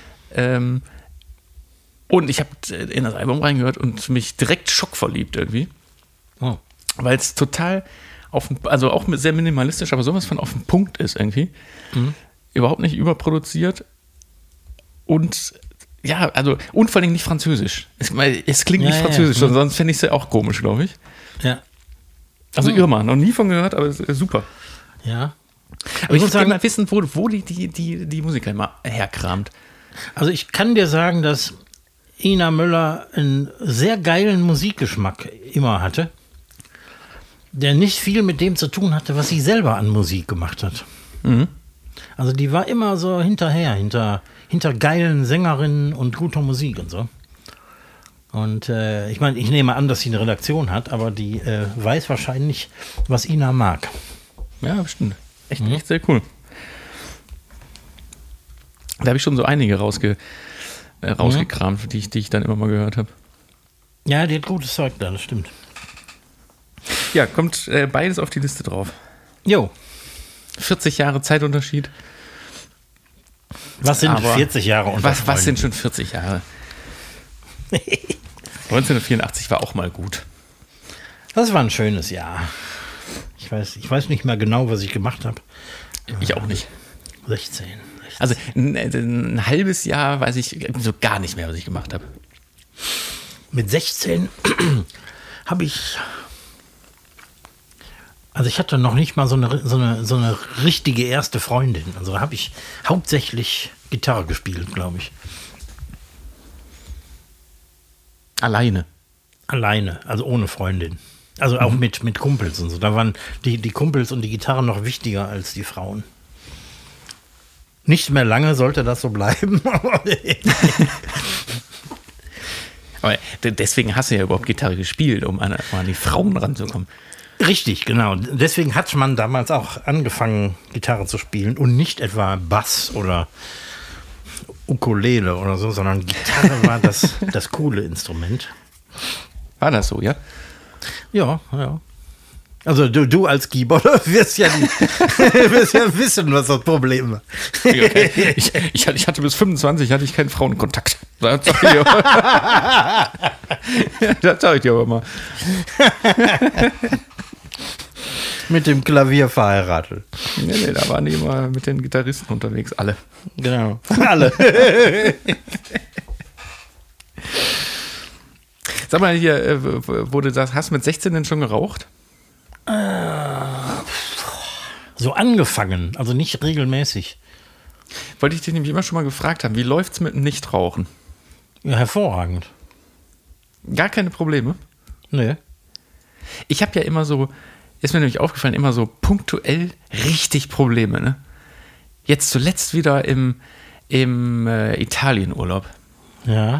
Und ich habe in das Album reingehört und mich direkt schockverliebt irgendwie. Oh. Weil es total also auch sehr minimalistisch, aber sowas von auf den Punkt ist irgendwie. Mhm. Überhaupt nicht überproduziert. Und ja, also und vor allem nicht französisch. Es klingt nicht französisch, sonst fände ich es ja auch komisch, glaube ich. Ja. Also Irma, noch nie von gehört, aber super. Ja. Aber ich muss gerne mal wissen, wo die Musiker immer herkramt. Also ich kann dir sagen, dass Ina Müller einen sehr geilen Musikgeschmack immer hatte, der nicht viel mit dem zu tun hatte, was sie selber an Musik gemacht hat. Mhm. Also die war immer so hinter geilen Sängerinnen und guter Musik und so. Und ich meine, ich nehme an, dass sie eine Redaktion hat, aber die weiß wahrscheinlich, was Ina mag. Ja, bestimmt. Echt sehr cool. Da habe ich schon so einige rausgekramt, die ich dann immer mal gehört habe. Ja, die hat gutes Zeug da, das stimmt. Ja, kommt beides auf die Liste drauf. Jo. 40 Jahre Zeitunterschied. Was sind 40 Jahre Unterschied? Was sind schon 40 Jahre? 1984 war auch mal gut. Das war ein schönes Jahr. Ich weiß nicht mehr genau, was ich gemacht habe. Ich auch nicht. 16. Also ein halbes Jahr weiß ich so gar nicht mehr, was ich gemacht habe. Mit 16 habe ich... Also ich hatte noch nicht mal so eine richtige erste Freundin. Also habe ich hauptsächlich Gitarre gespielt, glaube ich. Alleine, also ohne Freundin. Also auch mit Kumpels und so. Da waren die Kumpels und die Gitarre noch wichtiger als die Frauen. Nicht mehr lange sollte das so bleiben. Aber deswegen hast du ja überhaupt Gitarre gespielt, um an die Frauen ranzukommen. Richtig, genau. Deswegen hat man damals auch angefangen, Gitarre zu spielen und nicht etwa Bass oder Ukulele oder so, sondern Gitarre war das coole Instrument. War das so, ja? Ja. Also du als Keyboarder wirst ja wissen, was das Problem war. Okay. Ich hatte bis 25 hatte ich keinen Frauenkontakt. Das sag ich dir aber mal. Mit dem Klavier verheiratet. Nee, da waren die immer mit den Gitarristen unterwegs, alle. Genau. Alle. Sag mal hier, wo du sagst, hast du mit 16 denn schon geraucht? So angefangen, also nicht regelmäßig. Wollte ich dich nämlich immer schon mal gefragt haben, wie läuft's mit dem Nichtrauchen? Ja, hervorragend. Gar keine Probleme? Nee. Ich habe ja immer so, ist mir nämlich aufgefallen, immer so punktuell richtig Probleme, ne? Jetzt zuletzt wieder im Italienurlaub. Ja.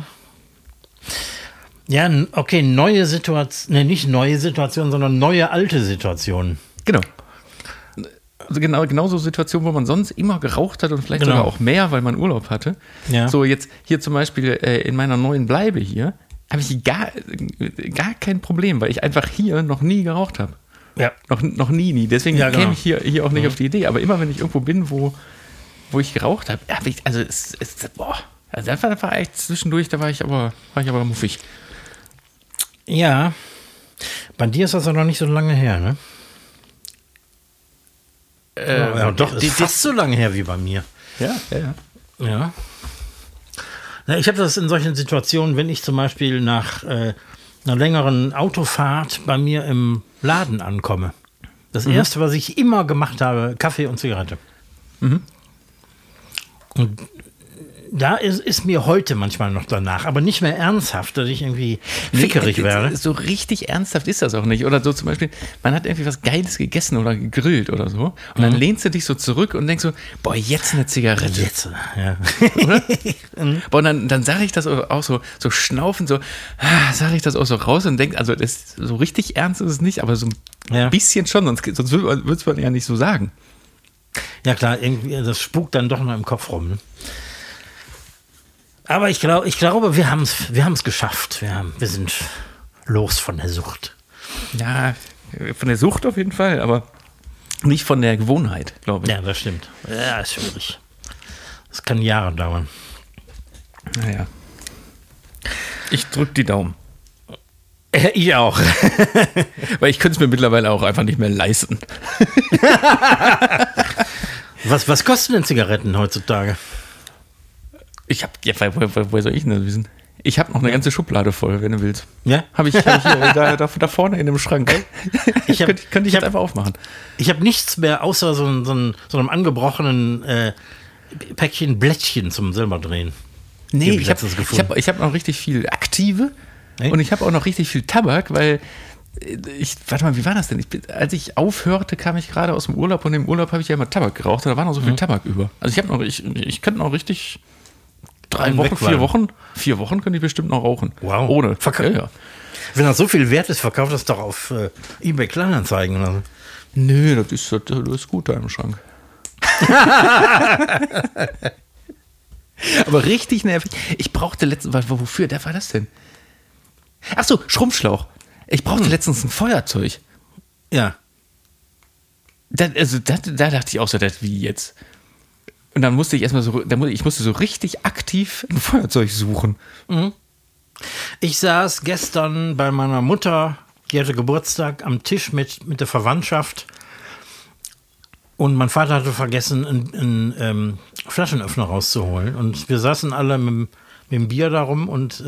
Ja, okay, neue Situation, nicht neue Situation, sondern neue alte Situationen. Genau. Also genau so Situationen, wo man sonst immer geraucht hat und vielleicht sogar auch mehr, weil man Urlaub hatte. Ja. So jetzt hier zum Beispiel in meiner neuen Bleibe hier, habe ich gar kein Problem, weil ich einfach hier noch nie geraucht habe. Ja. Noch nie. Deswegen käme ich hier auch nicht auf die Idee. Aber immer, wenn ich irgendwo bin, wo ich geraucht habe, also das war echt zwischendurch, da war ich aber muffig. Ja. Bei dir ist das ja noch nicht so lange her, ne? Ja, doch, ist fast so lange her wie bei mir. Ja. Na, ich habe das in solchen Situationen, wenn ich zum Beispiel nach einer längeren Autofahrt bei mir im Laden ankomme. Das Erste, was ich immer gemacht habe, Kaffee und Zigarette. Mhm. Und da ist mir heute manchmal noch danach, aber nicht mehr ernsthaft, dass ich irgendwie fickerig werde. So richtig ernsthaft ist das auch nicht. Oder so zum Beispiel, man hat irgendwie was Geiles gegessen oder gegrillt oder so. Und dann lehnst du dich so zurück und denkst so, boah, jetzt eine Zigarette. Jetzt, ja. Oder? Boah, und dann sage ich das auch so schnaufend, sage ich das auch so raus und denke, also so richtig ernst ist es nicht, aber so ein bisschen schon, sonst würde es man ja nicht so sagen. Ja klar, irgendwie, das spukt dann doch noch im Kopf rum, ne? Aber ich glaube, wir haben es geschafft. Wir sind los von der Sucht. Ja, von der Sucht auf jeden Fall, aber nicht von der Gewohnheit, glaube ich. Ja, das stimmt. Ja, ist schwierig. Das kann Jahre dauern. Naja. Ich drücke die Daumen. Ich auch. Weil ich könnte es mir mittlerweile auch einfach nicht mehr leisten. Was kosten denn Zigaretten heutzutage? Woher soll ich denn das wissen? Ich habe noch eine ganze Schublade voll, wenn du willst. Ja? Habe ich hier da vorne in dem Schrank. Könnte ich jetzt einfach aufmachen. Ich habe nichts mehr außer so einem angebrochenen Päckchen Blättchen zum Silberdrehen. Nee, ich hab noch richtig viel Aktive und ich habe auch noch richtig viel Tabak, weil warte mal, wie war das denn? Als ich aufhörte, kam ich gerade aus dem Urlaub und im Urlaub habe ich ja immer Tabak geraucht und da war noch so viel Tabak über. Also ich könnte noch richtig 3 Wochen, 4 Wochen. 4 Wochen könnte ich bestimmt noch rauchen. Wow. Ohne. Ja. Wenn das so viel wert ist, verkauft das doch auf eBay Kleinanzeigen oder so. Nö, das ist gut da im Schrank. Aber richtig nervig. Ich brauchte letztens, wofür? Der war das denn? Ach so, Schrumpfschlauch. Ich brauchte letztens ein Feuerzeug. Ja. Da dachte ich auch so, wie jetzt? Und dann musste ich ich musste so richtig aktiv ein Feuerzeug suchen. Mhm. Ich saß gestern bei meiner Mutter, die hatte Geburtstag, am Tisch mit der Verwandtschaft. Und mein Vater hatte vergessen, einen Flaschenöffner rauszuholen. Und wir saßen alle mit dem Bier da rum und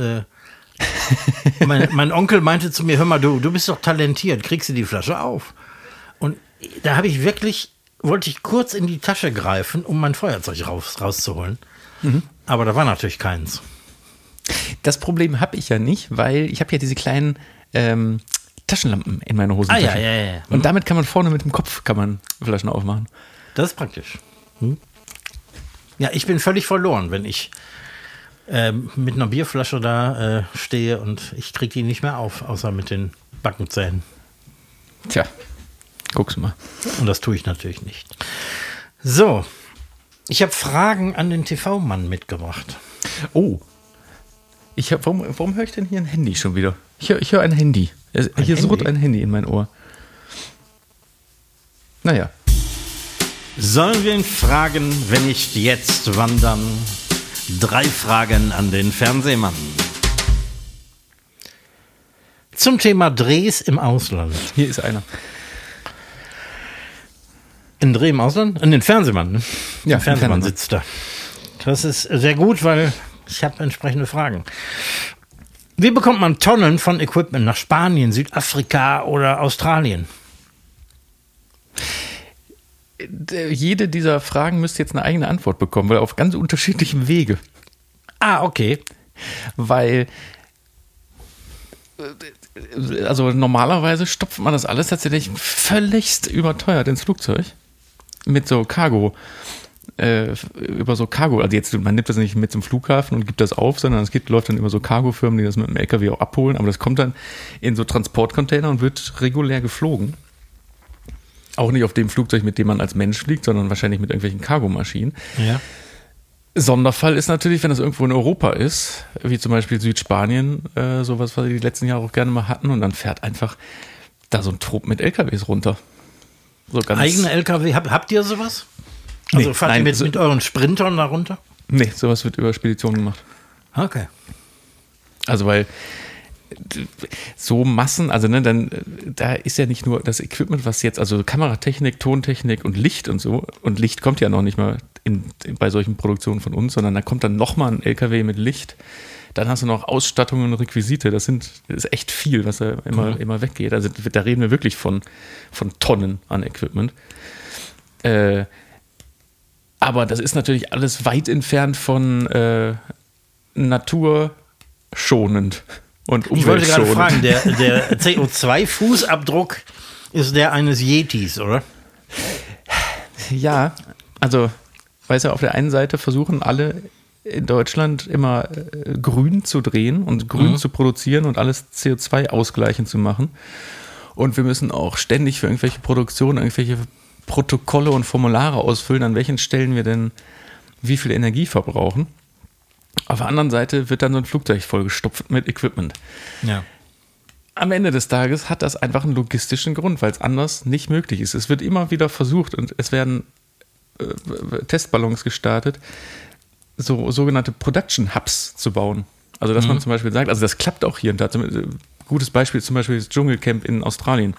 mein Onkel meinte zu mir, hör mal, du bist doch talentiert, kriegst du die Flasche auf? Und da wollte ich kurz in die Tasche greifen, um mein Feuerzeug rauszuholen. Mhm. Aber da war natürlich keins. Das Problem habe ich ja nicht, weil ich habe ja diese kleinen Taschenlampen in meiner Hosentasche. Ja. Und damit kann man vorne mit dem Kopf Flaschen aufmachen. Das ist praktisch. Ja, ich bin völlig verloren, wenn ich mit einer Bierflasche da stehe und ich kriege die nicht mehr auf, außer mit den Backenzähnen. Tja, guck's mal. Und das tue ich natürlich nicht. So, ich habe Fragen an den TV-Mann mitgebracht. Oh. Warum höre ich denn hier ein Handy schon wieder? Ich höre ein Handy. Hier surrt ein Handy in mein Ohr. Naja. Sollen wir ihn fragen, wenn nicht jetzt, wann dann? 3 Fragen an den Fernsehmann. Zum Thema Drehs im Ausland. Hier ist einer. Ein Dreh im Ausland? An den Fernsehmann, ne? Ja, der Fernsehmann sitzt da. Das ist sehr gut, weil ich habe entsprechende Fragen. Wie bekommt man Tonnen von Equipment nach Spanien, Südafrika oder Australien? Jede dieser Fragen müsste jetzt eine eigene Antwort bekommen, weil auf ganz unterschiedlichem Wege. Ah, okay. Weil, also normalerweise stopft man das alles tatsächlich völligst überteuert ins Flugzeug. Mit so Cargo. Über so Cargo, also jetzt, man nimmt das nicht mit zum Flughafen und gibt das auf, sondern es läuft dann über so Cargo-Firmen, die das mit dem LKW auch abholen, aber das kommt dann in so Transportcontainer und wird regulär geflogen. Auch nicht auf dem Flugzeug, mit dem man als Mensch fliegt, sondern wahrscheinlich mit irgendwelchen Cargomaschinen. Ja. Sonderfall ist natürlich, wenn das irgendwo in Europa ist, wie zum Beispiel Südspanien, sowas, was wir die letzten Jahre auch gerne mal hatten, und dann fährt einfach da so ein Trupp mit LKWs runter. So ganz Eigene LKW, habt ihr sowas? Also Nee, fahrt ihr mit euren Sprintern da runter? Nee, sowas wird über Speditionen gemacht. Okay. Also weil so Massen, also ne, dann da ist ja nicht nur das Equipment, was jetzt, also Kameratechnik, Tontechnik und Licht und so, und Licht kommt ja noch nicht mal bei solchen Produktionen von uns, sondern da kommt dann nochmal ein LKW mit Licht. Dann hast du noch Ausstattungen und Requisite. Das ist echt viel, was da immer weggeht. Also da reden wir wirklich von Tonnen an Equipment. Aber das ist natürlich alles weit entfernt von naturschonend und Ich wollte gerade umweltschonend. fragen, der CO2-Fußabdruck ist der eines Yetis, oder? Ja, also, weißt du, auf der einen Seite versuchen alle in Deutschland immer grün zu drehen und grün zu produzieren und alles CO2 ausgleichend zu machen. Und wir müssen auch ständig für irgendwelche Produktionen irgendwelche Protokolle und Formulare ausfüllen, an welchen Stellen wir denn wie viel Energie verbrauchen. Auf der anderen Seite wird dann so ein Flugzeug vollgestopft mit Equipment. Ja. Am Ende des Tages hat das einfach einen logistischen Grund, weil es anders nicht möglich ist. Es wird immer wieder versucht und es werden Testballons gestartet, so sogenannte Production Hubs zu bauen. Also dass man zum Beispiel sagt, also das klappt auch hier und da. Gutes Beispiel ist zum Beispiel das Dschungelcamp in Australien.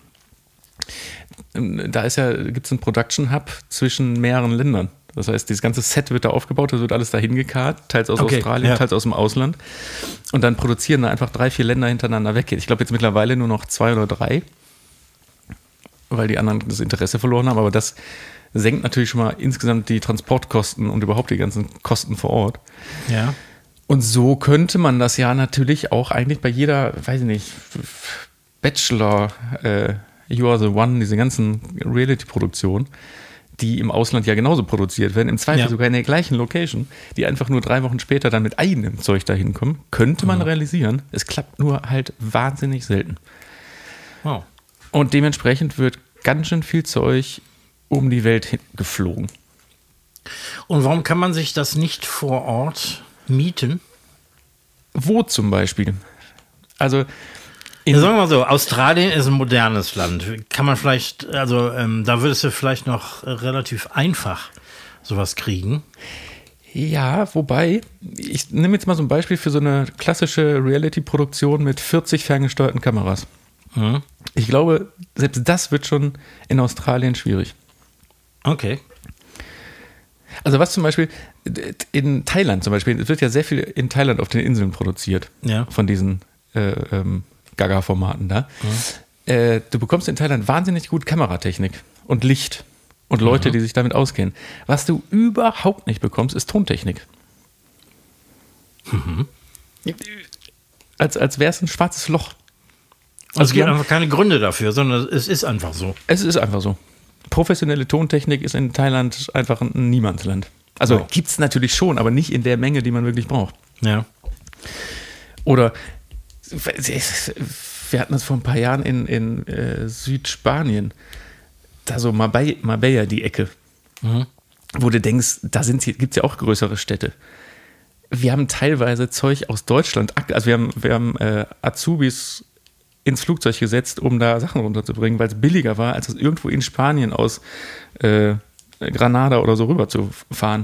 Da gibt es einen Production Hub zwischen mehreren Ländern. Das heißt, dieses ganze Set wird da aufgebaut, das wird alles dahin gekarrt, teils aus Australien, teils aus dem Ausland. Und dann produzieren da einfach 3, 4 Länder hintereinander weg. Ich glaube jetzt mittlerweile nur noch 2 oder 3, weil die anderen das Interesse verloren haben. Aber das senkt natürlich schon mal insgesamt die Transportkosten und überhaupt die ganzen Kosten vor Ort. Ja. Und so könnte man das ja natürlich auch eigentlich bei jeder, weiß ich nicht, Bachelor, You Are the One, diese ganzen Reality-Produktionen, die im Ausland ja genauso produziert werden, im Zweifel sogar in der gleichen Location, die einfach nur 3 Wochen später dann mit eigenem Zeug dahin kommen, könnte man realisieren. Es klappt nur halt wahnsinnig selten. Wow. Und dementsprechend wird ganz schön viel Zeug um die Welt geflogen. Und warum kann man sich das nicht vor Ort mieten? Wo zum Beispiel? Also Ja, sagen wir mal so, Australien ist ein modernes Land. Kann man vielleicht, also da würdest du vielleicht noch relativ einfach sowas kriegen. Ja, wobei, ich nehme jetzt mal so ein Beispiel für so eine klassische Reality-Produktion mit 40 ferngesteuerten Kameras. Mhm. Ich glaube, selbst das wird schon in Australien schwierig. Okay. Also was zum Beispiel in Thailand zum Beispiel, es wird ja sehr viel in Thailand auf den Inseln produziert, von diesen Gaga-Formaten da. Du bekommst in Thailand wahnsinnig gut Kameratechnik und Licht und Leute, die sich damit auskennen. Was du überhaupt nicht bekommst, ist Tontechnik. Als wäre es ein schwarzes Loch. Also es gibt einfach keine Gründe dafür, sondern es ist einfach so. Es ist einfach so. Professionelle Tontechnik ist in Thailand einfach ein Niemandsland. Also gibt es natürlich schon, aber nicht in der Menge, die man wirklich braucht. Ja. Oder wir hatten das vor ein paar Jahren in Südspanien, da so Marbella, die Ecke, wo du denkst, gibt es ja auch größere Städte. Wir haben teilweise Zeug aus Deutschland, also wir haben Azubis ins Flugzeug gesetzt, um da Sachen runterzubringen, weil es billiger war, als es irgendwo in Spanien aus Granada oder so rüber zu fahren.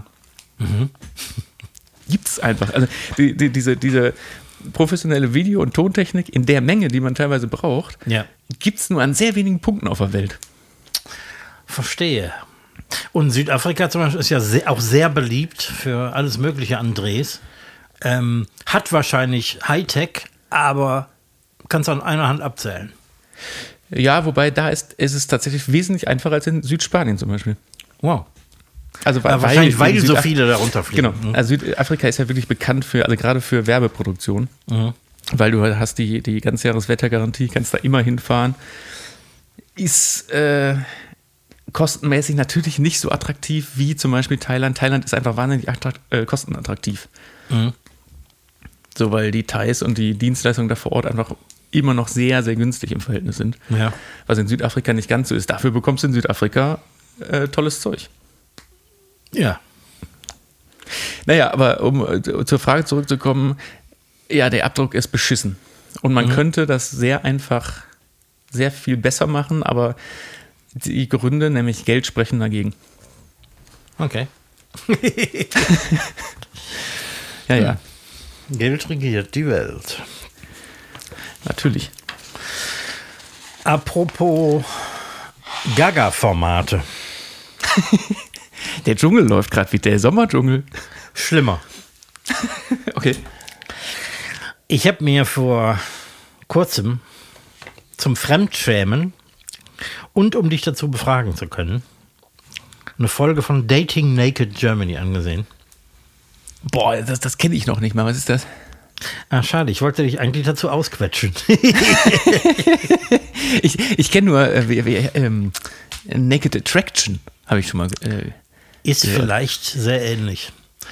Gibt's einfach. Also diese professionelle Video- und Tontechnik in der Menge, die man teilweise braucht, gibt es nur an sehr wenigen Punkten auf der Welt. Verstehe. Und Südafrika zum Beispiel ist ja auch sehr beliebt für alles Mögliche an Drehs. Hat wahrscheinlich Hightech, aber kannst du an einer Hand abzählen. Ja, wobei ist es tatsächlich wesentlich einfacher als in Südspanien zum Beispiel. Wow. Also wahrscheinlich, weil so viele darunter fliegen. Genau. Also Südafrika ist ja wirklich bekannt also gerade für Werbeproduktion, weil du hast die Ganzjahreswettergarantie, kannst da immer hinfahren. Ist kostenmäßig natürlich nicht so attraktiv wie zum Beispiel Thailand. Thailand ist einfach wahnsinnig kostenattraktiv. So, weil die Thais und die Dienstleistungen da vor Ort einfach immer noch sehr, sehr günstig im Verhältnis sind. Ja. Was in Südafrika nicht ganz so ist. Dafür bekommst du in Südafrika tolles Zeug. Ja. Naja, aber um zur Frage zurückzukommen, ja, der Abdruck ist beschissen. Und man könnte das sehr einfach, sehr viel besser machen, aber die Gründe, nämlich Geld, sprechen dagegen. Okay. Ja. Geld regiert die Welt. Natürlich. Apropos Gaga-Formate. Der Dschungel läuft gerade wie der Sommerdschungel. Schlimmer. Okay. Ich habe mir vor kurzem zum Fremdschämen und um dich dazu befragen zu können, eine Folge von Dating Naked Germany angesehen. Boah, das kenne ich noch nicht mal. Was ist das? Ah, schade. Ich wollte dich eigentlich dazu ausquetschen. Ich kenne nur Naked Attraction, habe ich schon mal Ist vielleicht sehr ähnlich.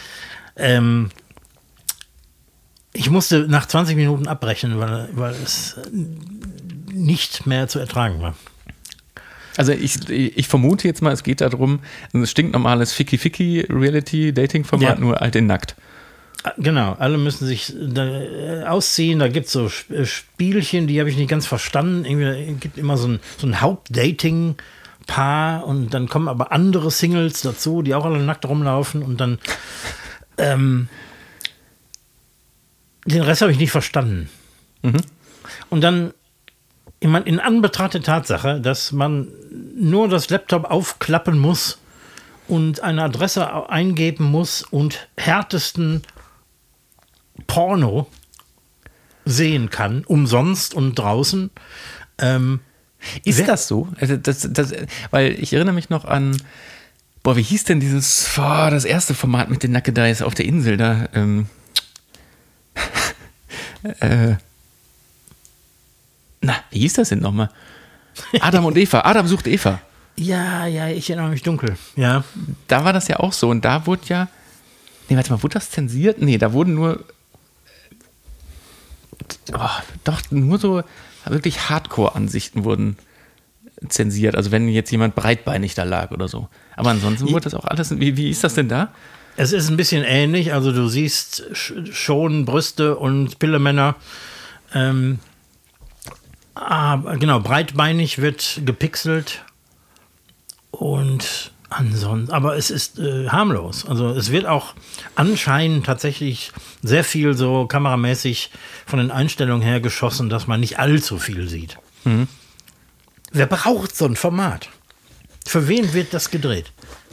Ich musste nach 20 Minuten abbrechen, weil es nicht mehr zu ertragen war. Also ich vermute jetzt mal, es geht darum, ein stinknormales Ficky-Reality-Dating-Format, nur halt in nackt. Genau, alle müssen sich ausziehen, da gibt es so Spielchen, die habe ich nicht ganz verstanden. Irgendwie gibt immer so ein Hauptdating-Paar und dann kommen aber andere Singles dazu, die auch alle nackt rumlaufen und dann den Rest habe ich nicht verstanden. Und dann in Anbetracht der Tatsache, dass man nur das Laptop aufklappen muss und eine Adresse eingeben muss und härtesten Porno sehen kann, umsonst und draußen. Ist das so? Also weil ich erinnere mich noch an, wie hieß denn das erste Format mit den Nackedeis auf der Insel da? Wie hieß das denn nochmal? Adam und Eva. Adam sucht Eva. Ja, ich erinnere mich dunkel. Ja. Da war das ja auch so. Und da wurde ja. Nee, warte mal, wurde das zensiert? Nee, da wurden nur. Nur so wirklich Hardcore-Ansichten wurden zensiert. Also wenn jetzt jemand breitbeinig da lag oder so. Aber ansonsten wurde das auch alles. Wie ist das denn da? Es ist ein bisschen ähnlich. Also du siehst schon Brüste und Pillemänner. Genau, breitbeinig wird gepixelt und ansonsten, aber es ist harmlos. Also es wird auch anscheinend tatsächlich sehr viel so kameramäßig von den Einstellungen her geschossen, dass man nicht allzu viel sieht. Wer braucht so ein Format? Für wen wird das gedreht?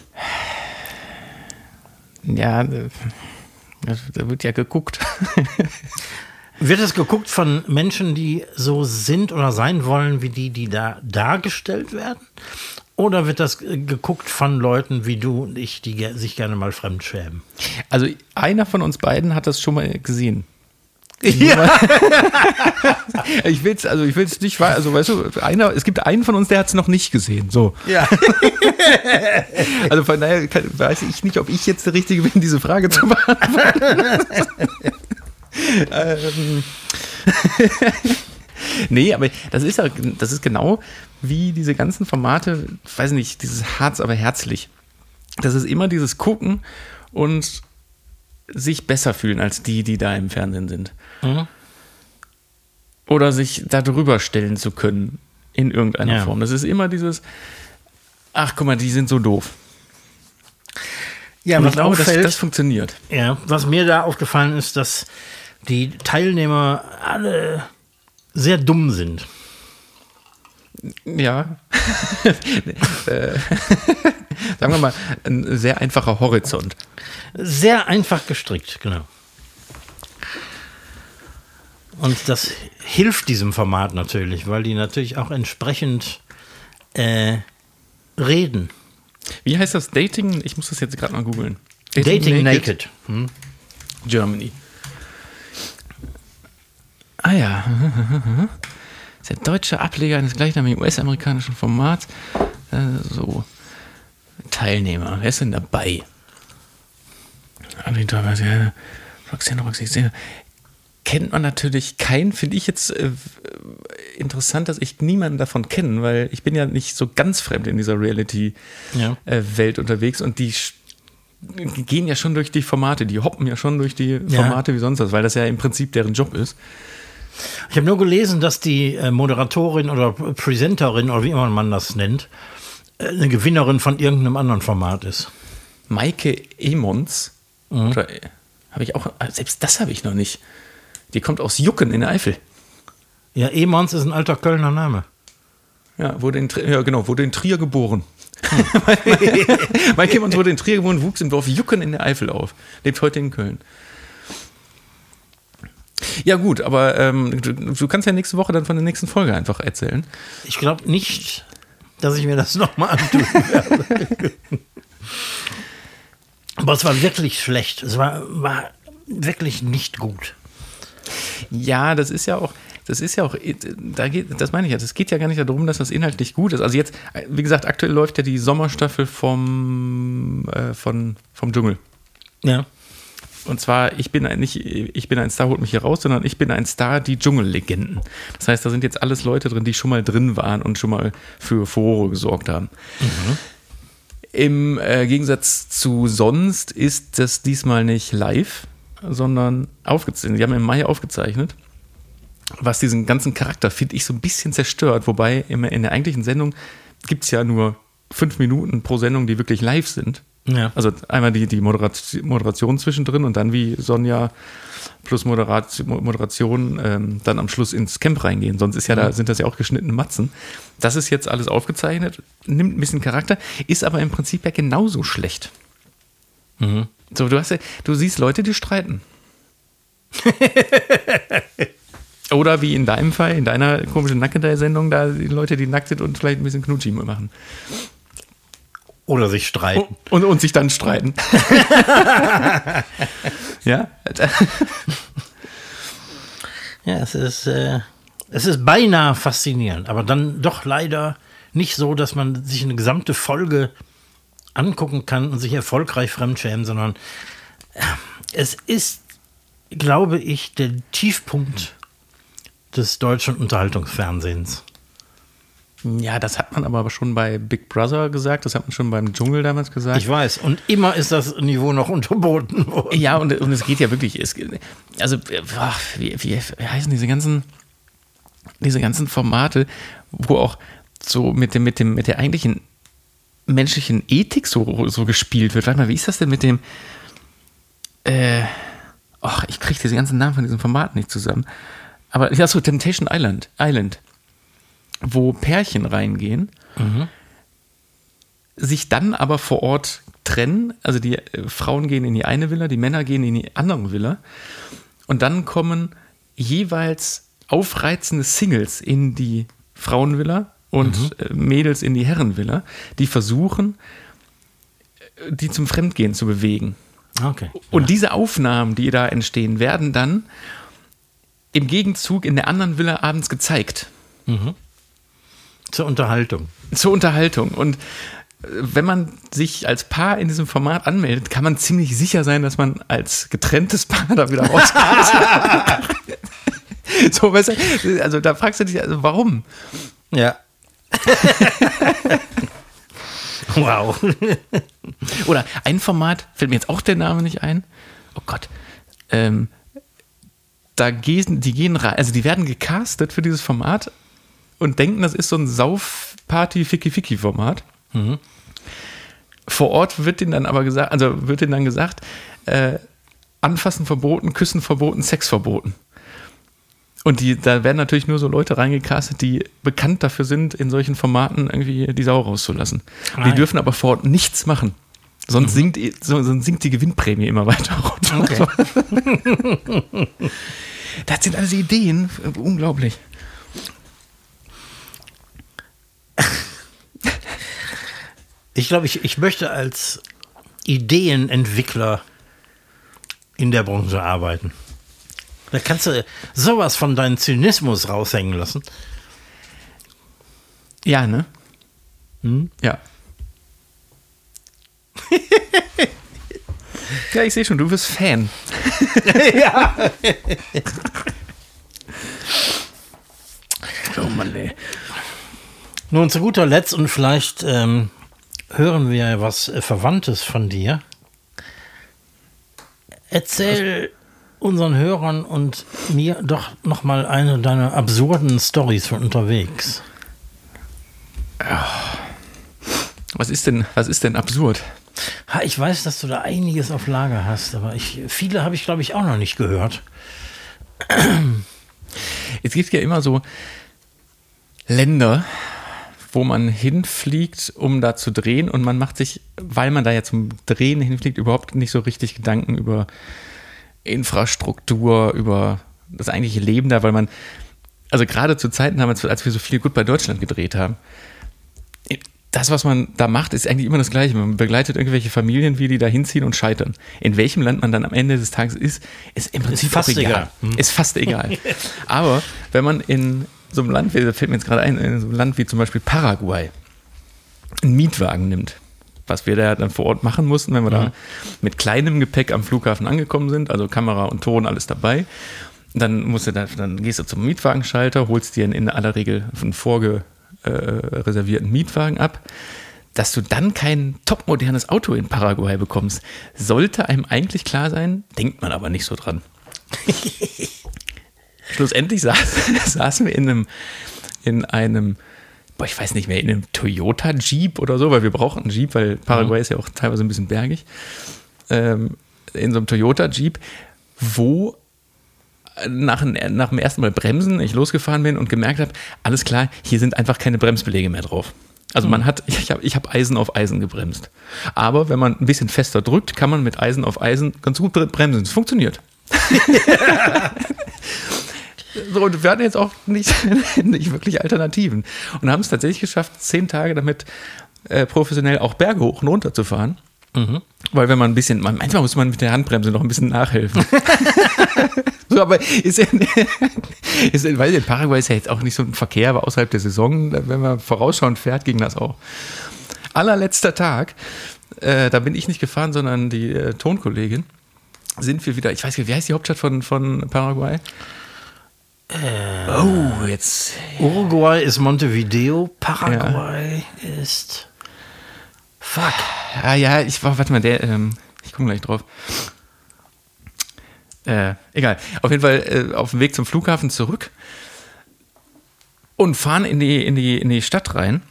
Ja, da wird ja geguckt. Wird es geguckt von Menschen, die so sind oder sein wollen, wie die da dargestellt werden? Oder wird das geguckt von Leuten wie du und ich, die sich gerne mal fremd schämen? Also einer von uns beiden hat das schon mal gesehen. Ja. Ich will es nicht, also weißt du, es gibt einen von uns, der hat es noch nicht gesehen. So. Ja. Also von daher weiß ich nicht, ob ich jetzt der Richtige bin, diese Frage zu beantworten. Nee, aber das ist genau wie diese ganzen Formate, weiß nicht, dieses Harz, aber herzlich. Das ist immer dieses Gucken und sich besser fühlen als die da im Fernsehen sind. Mhm. Oder sich da drüber stellen zu können in irgendeiner Ja. Form. Das ist immer dieses, ach guck mal, die sind so doof. Ja, Und was ich glaube, auffällt, das funktioniert. ja, was mir da aufgefallen ist, dass die Teilnehmer alle sehr dumm sind. Ja. Sagen wir mal, ein sehr einfacher Horizont. Sehr einfach gestrickt, genau. Und das hilft diesem Format natürlich, weil die natürlich auch entsprechend reden. Wie heißt das? Dating? Ich muss das jetzt gerade mal googeln. Dating Naked. Germany. Ah ja. Das ist der deutsche Ableger eines gleichnamigen US-amerikanischen Formats. So. Teilnehmer. Wer ist denn dabei? Roxanne. Kennt man natürlich keinen, finde ich jetzt interessant, dass ich niemanden davon kenne, weil ich bin ja nicht so ganz fremd in dieser Reality-Welt unterwegs und die gehen ja schon durch die Formate, die hoppen ja schon durch die Formate wie sonst was, weil das ja im Prinzip deren Job ist. Ich habe nur gelesen, dass die Moderatorin oder Präsenterin oder wie immer man das nennt, eine Gewinnerin von irgendeinem anderen Format ist. Maike Emons, habe ich auch, selbst das habe ich noch nicht. Die kommt aus Jucken in der Eifel. Ja, Emons ist ein alter Kölner Name. Ja, wurde in Trier geboren. Maike Emons wurde in Trier geboren, wuchs im Dorf Jucken in der Eifel auf. Lebt heute in Köln. Ja gut, aber du kannst ja nächste Woche dann von der nächsten Folge einfach erzählen. Ich glaube nicht, dass ich mir das nochmal antun werde. Aber es war wirklich schlecht. Es war wirklich nicht gut. Ja, das ist ja auch, das meine ich ja, es geht ja gar nicht darum, dass das inhaltlich gut ist. Also jetzt, wie gesagt, aktuell läuft ja die Sommerstaffel vom Dschungel. Ja. Und zwar, ich bin ein Star, holt mich hier raus, sondern ich bin ein Star, die Dschungellegenden. Das heißt, da sind jetzt alles Leute drin, die schon mal drin waren und schon mal für Furore gesorgt haben. Mhm. Im Gegensatz zu sonst ist das diesmal nicht live, sondern aufgezeichnet. Die haben im Mai aufgezeichnet, was diesen ganzen Charakter, finde ich, so ein bisschen zerstört. Wobei in der eigentlichen Sendung gibt es ja nur 5 Minuten pro Sendung, die wirklich live sind. Ja. Also einmal die Moderation zwischendrin und dann wie Sonja plus Moderation dann am Schluss ins Camp reingehen. Sonst ist ja sind das ja auch geschnittene Matzen. Das ist jetzt alles aufgezeichnet, nimmt ein bisschen Charakter, ist aber im Prinzip ja genauso schlecht. Mhm. So, du siehst Leute, die streiten. Oder wie in deinem Fall, in deiner komischen Nackedei-Sendung, da die Leute, die nackt sind und vielleicht ein bisschen Knutschi machen. Oder sich streiten. Und sich dann streiten. Ja? Ja, es ist beinahe faszinierend, aber dann doch leider nicht so, dass man sich eine gesamte Folge angucken kann und sich erfolgreich fremdschämen, sondern es ist, glaube ich, der Tiefpunkt des deutschen Unterhaltungsfernsehens. Ja, das hat man aber schon bei Big Brother gesagt, das hat man schon beim Dschungel damals gesagt. Ich weiß, und immer ist das Niveau noch unterboten worden. Ja, und es geht ja wirklich, wie heißen diese ganzen Formate, wo auch so mit der eigentlichen menschlichen Ethik so gespielt wird. Warte mal, wie ist das denn mit dem ich kriege diese ganzen Namen von diesem Format nicht zusammen. Aber ja, so Temptation Island, wo Pärchen reingehen, sich dann aber vor Ort trennen, also die Frauen gehen in die eine Villa, die Männer gehen in die andere Villa und dann kommen jeweils aufreizende Singles in die Frauenvilla und Mädels in die Herrenvilla, die versuchen, die zum Fremdgehen zu bewegen. Okay. Und diese Aufnahmen, die da entstehen, werden dann im Gegenzug in der anderen Villa abends gezeigt. Zur Unterhaltung. Zur Unterhaltung. Und wenn man sich als Paar in diesem Format anmeldet, kann man ziemlich sicher sein, dass man als getrenntes Paar da wieder rauskommt. So, weißt du, also da fragst du dich, also warum? Ja. Wow. Oder ein Format, fällt mir jetzt auch der Name nicht ein. Oh Gott. Die werden gecastet für dieses Format und denken, das ist so ein Sauf-Party-Ficky-Ficky-Format. Mhm. Vor Ort wird denen dann gesagt, Anfassen verboten, Küssen verboten, Sex verboten. Und da werden natürlich nur so Leute reingecastet, die bekannt dafür sind, in solchen Formaten irgendwie die Sau rauszulassen. Die dürfen aber vor Ort nichts machen. Sonst sinkt die Gewinnprämie immer weiter runter. Okay. Das sind also Ideen, unglaublich. Ich glaube, ich möchte als Ideenentwickler in der Branche arbeiten. Da kannst du sowas von deinem Zynismus raushängen lassen. Ja, ne? Ja. Ja, ich sehe schon, du bist Fan. Ja. Oh Mann, ey. Nun zu guter Letzt und vielleicht hören wir was Verwandtes von dir. Erzähl unseren Hörern und mir doch nochmal eine deiner absurden Storys von unterwegs. Was ist denn absurd? Ich weiß, dass du da einiges auf Lager hast, aber viele habe ich, glaube ich, auch noch nicht gehört. Es gibt ja immer so Länder, wo man hinfliegt, um da zu drehen, und man macht sich, weil man da ja zum Drehen hinfliegt, überhaupt nicht so richtig Gedanken über Infrastruktur, über das eigentliche Leben da, weil also gerade zu Zeiten damals, als wir so viel Goodbye Deutschland gedreht haben, das, was man da macht, ist eigentlich immer das Gleiche. Man begleitet irgendwelche Familien, wie die da hinziehen und scheitern. In welchem Land man dann am Ende des Tages ist im Prinzip fast egal. Ist fast egal. Aber wenn man in so einem Land, da fällt mir jetzt gerade ein, in so einem Land wie zum Beispiel Paraguay, einen Mietwagen nimmt, was wir da dann vor Ort machen mussten, wenn wir da mit kleinem Gepäck am Flughafen angekommen sind, also Kamera und Ton, alles dabei. Dann gehst du zum Mietwagenschalter, holst dir in aller Regel einen vorgereservierten Mietwagen ab. Dass du dann kein topmodernes Auto in Paraguay bekommst, sollte einem eigentlich klar sein, denkt man aber nicht so dran. Schlussendlich saßen wir in einem ich weiß nicht mehr, in einem Toyota Jeep oder so, weil wir brauchen einen Jeep, weil Paraguay ist ja auch teilweise ein bisschen bergig. In so einem Toyota Jeep, wo nach dem ersten Mal bremsen ich losgefahren bin und gemerkt habe, alles klar, hier sind einfach keine Bremsbeläge mehr drauf. Also ich habe Eisen auf Eisen gebremst. Aber wenn man ein bisschen fester drückt, kann man mit Eisen auf Eisen ganz gut bremsen. Es funktioniert. So, und wir hatten jetzt auch nicht wirklich Alternativen. Und haben es tatsächlich geschafft, 10 Tage damit professionell auch Berge hoch und runter zu fahren. Mhm. Weil wenn man manchmal muss man mit der Handbremse noch ein bisschen nachhelfen. So, aber weiß in Paraguay ist ja jetzt auch nicht so ein Verkehr, aber außerhalb der Saison, wenn man vorausschauend fährt, ging das auch. Allerletzter Tag, da bin ich nicht gefahren, sondern die Tonkollegin, sind wir wieder, ich weiß nicht, wie heißt die Hauptstadt von Paraguay? Jetzt. Uruguay ist Montevideo, Paraguay ist. Fuck. Ja, warte mal, ich komme gleich drauf. Egal. Auf jeden Fall auf dem Weg zum Flughafen zurück und fahren in die Stadt rein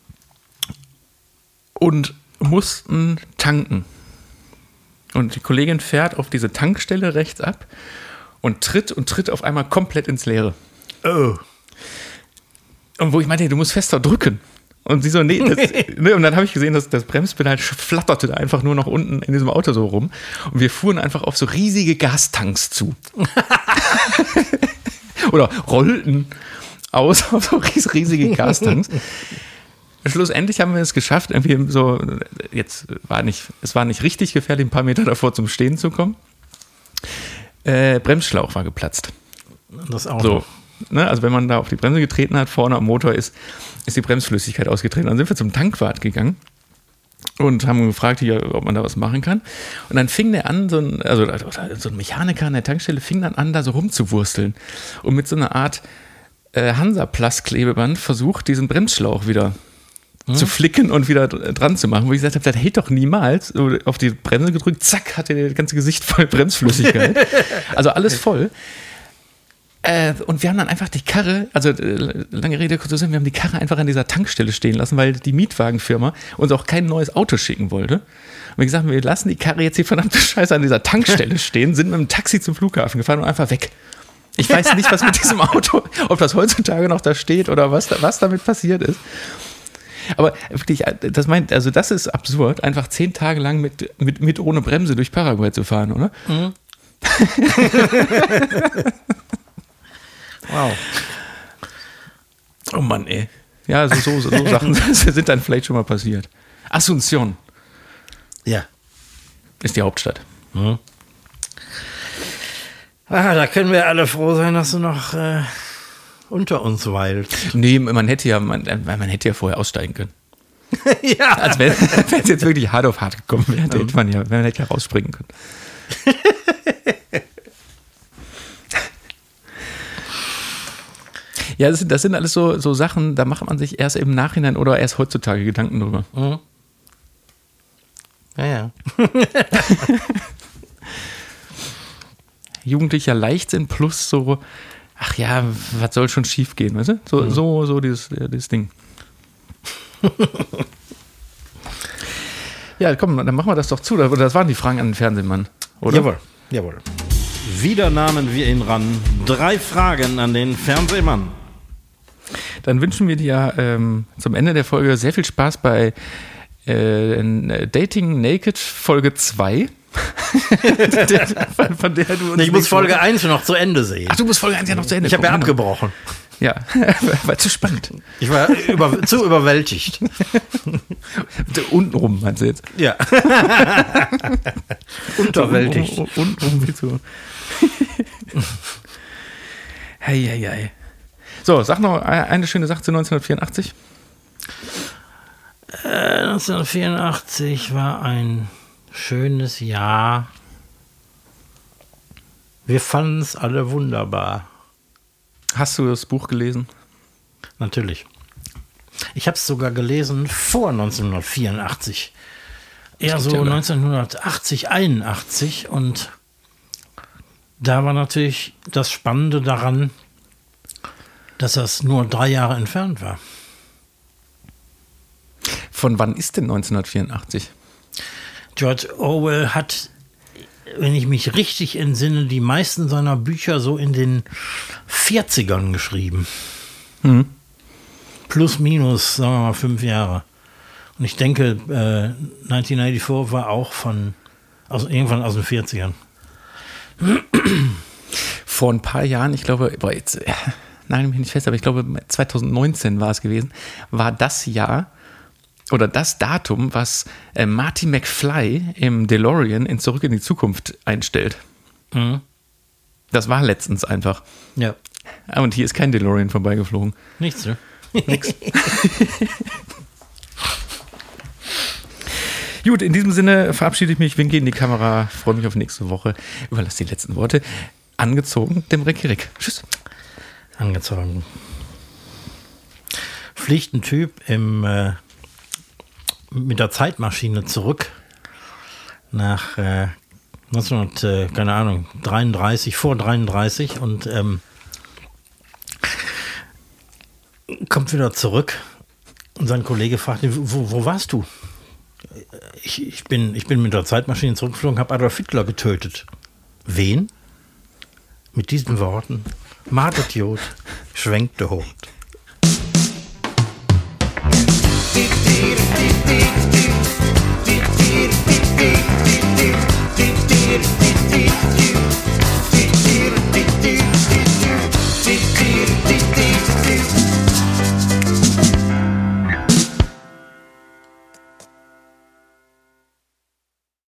und mussten tanken. Und die Kollegin fährt auf diese Tankstelle rechts ab und tritt auf einmal komplett ins Leere. Oh. Und wo ich meinte, du musst fester drücken. Und sie so, nee, und dann habe ich gesehen, dass das Bremspedal flatterte einfach nur noch unten in diesem Auto so rum. Und wir fuhren einfach auf so riesige Gastanks zu. Oder rollten aus auf so riesige Gastanks. Schlussendlich haben wir es geschafft, irgendwie so, es war nicht richtig gefährlich, ein paar Meter davor zum Stehen zu kommen. Bremsschlauch war geplatzt. Das auch. So. Ne, also wenn man da auf die Bremse getreten hat, vorne am Motor ist die Bremsflüssigkeit ausgetreten. Dann sind wir zum Tankwart gegangen und haben gefragt, hier, ob man da was machen kann. Und dann fing der an, so ein Mechaniker an der Tankstelle fing dann an, da so rumzuwursteln und mit so einer Art Hansaplast-Klebeband versucht, diesen Bremsschlauch wieder zu flicken und wieder dran zu machen, wo ich gesagt habe, das hält doch niemals. So auf die Bremse gedrückt, zack, hatte das ganze Gesicht voll Bremsflüssigkeit. Also alles voll. Und wir haben dann einfach die Karre, also lange Rede, kurzer Sinn, wir haben die Karre einfach an dieser Tankstelle stehen lassen, weil die Mietwagenfirma uns auch kein neues Auto schicken wollte. Und wir gesagt haben, wir lassen die Karre jetzt hier verdammte Scheiße an dieser Tankstelle stehen, sind mit dem Taxi zum Flughafen gefahren und einfach weg. Ich weiß nicht, was mit diesem Auto, ob das heutzutage noch da steht oder was damit passiert ist. Aber wirklich, das ist absurd, einfach 10 Tage lang mit ohne Bremse durch Paraguay zu fahren, oder? Mhm. Wow. Oh Mann, ey. Ja, also so Sachen sind dann vielleicht schon mal passiert. Asunción Ja. ist die Hauptstadt. Mhm. Da können wir alle froh sein, dass du noch unter uns weilst. Nee, man hätte ja vorher aussteigen können. Ja. Als wenn es jetzt wirklich hart auf hart gekommen wäre, hätte man hätte ja rausspringen können. Ja, das sind alles so Sachen, da macht man sich erst im Nachhinein oder erst heutzutage Gedanken drüber. Mhm. Ja. Jugendlicher Leichtsinn plus so, ach ja, was soll schon schief gehen, weißt du? So dieses Ding. Ja, komm, dann machen wir das doch zu. Das waren die Fragen an den Fernsehmann, oder? Jawohl. Wieder nahmen wir ihn ran. 3 Fragen an den Fernsehmann. Dann wünschen wir dir zum Ende der Folge sehr viel Spaß bei Dating Naked Folge 2. von der du uns Ich muss Folge 1 noch zu Ende sehen. Ach, du musst Folge 1 ja noch zu Ende. Ich habe ja abgebrochen. Ja, war zu spannend. Ich war zu überwältigt. Untenrum, meinst du jetzt? Ja. Unterwältigt. Untenrum viel zu. Hei. So, sag noch eine schöne Sache zu 1984. 1984 war ein schönes Jahr. Wir fanden es alle wunderbar. Hast du das Buch gelesen? Natürlich. Ich habe es sogar gelesen vor 1984. Eher so 1980, 81. Und da war natürlich das Spannende daran, dass das nur 3 Jahre entfernt war. Von wann ist denn 1984? George Orwell hat, wenn ich mich richtig entsinne, die meisten seiner Bücher so in den 40ern geschrieben. Mhm. Plus, minus, sagen wir mal 5 Jahre. Und ich denke, 1984 war auch irgendwann aus den 40ern. Vor ein paar Jahren, ich glaube, nein, mich nicht fest, aber ich glaube 2019 war es gewesen, war das Jahr oder das Datum, was Marty McFly im DeLorean in Zurück in die Zukunft einstellt. Mhm. Das war letztens einfach. Ja. Und hier ist kein DeLorean vorbeigeflogen. Nichts, ne? Nix. Gut, in diesem Sinne verabschiede ich mich, winke in die Kamera, freue mich auf nächste Woche, überlasse die letzten Worte. Angezogen, dem Rick. Tschüss. Angezogen. Fliegt ein Typ mit der Zeitmaschine zurück nach 1933, vor 33 und kommt wieder zurück und sein Kollege fragt ihn, wo warst du? Ich bin mit der Zeitmaschine zurückgeflogen, habe Adolf Hitler getötet. Wen? Mit diesen Worten martert Jod, schwenkte Hut.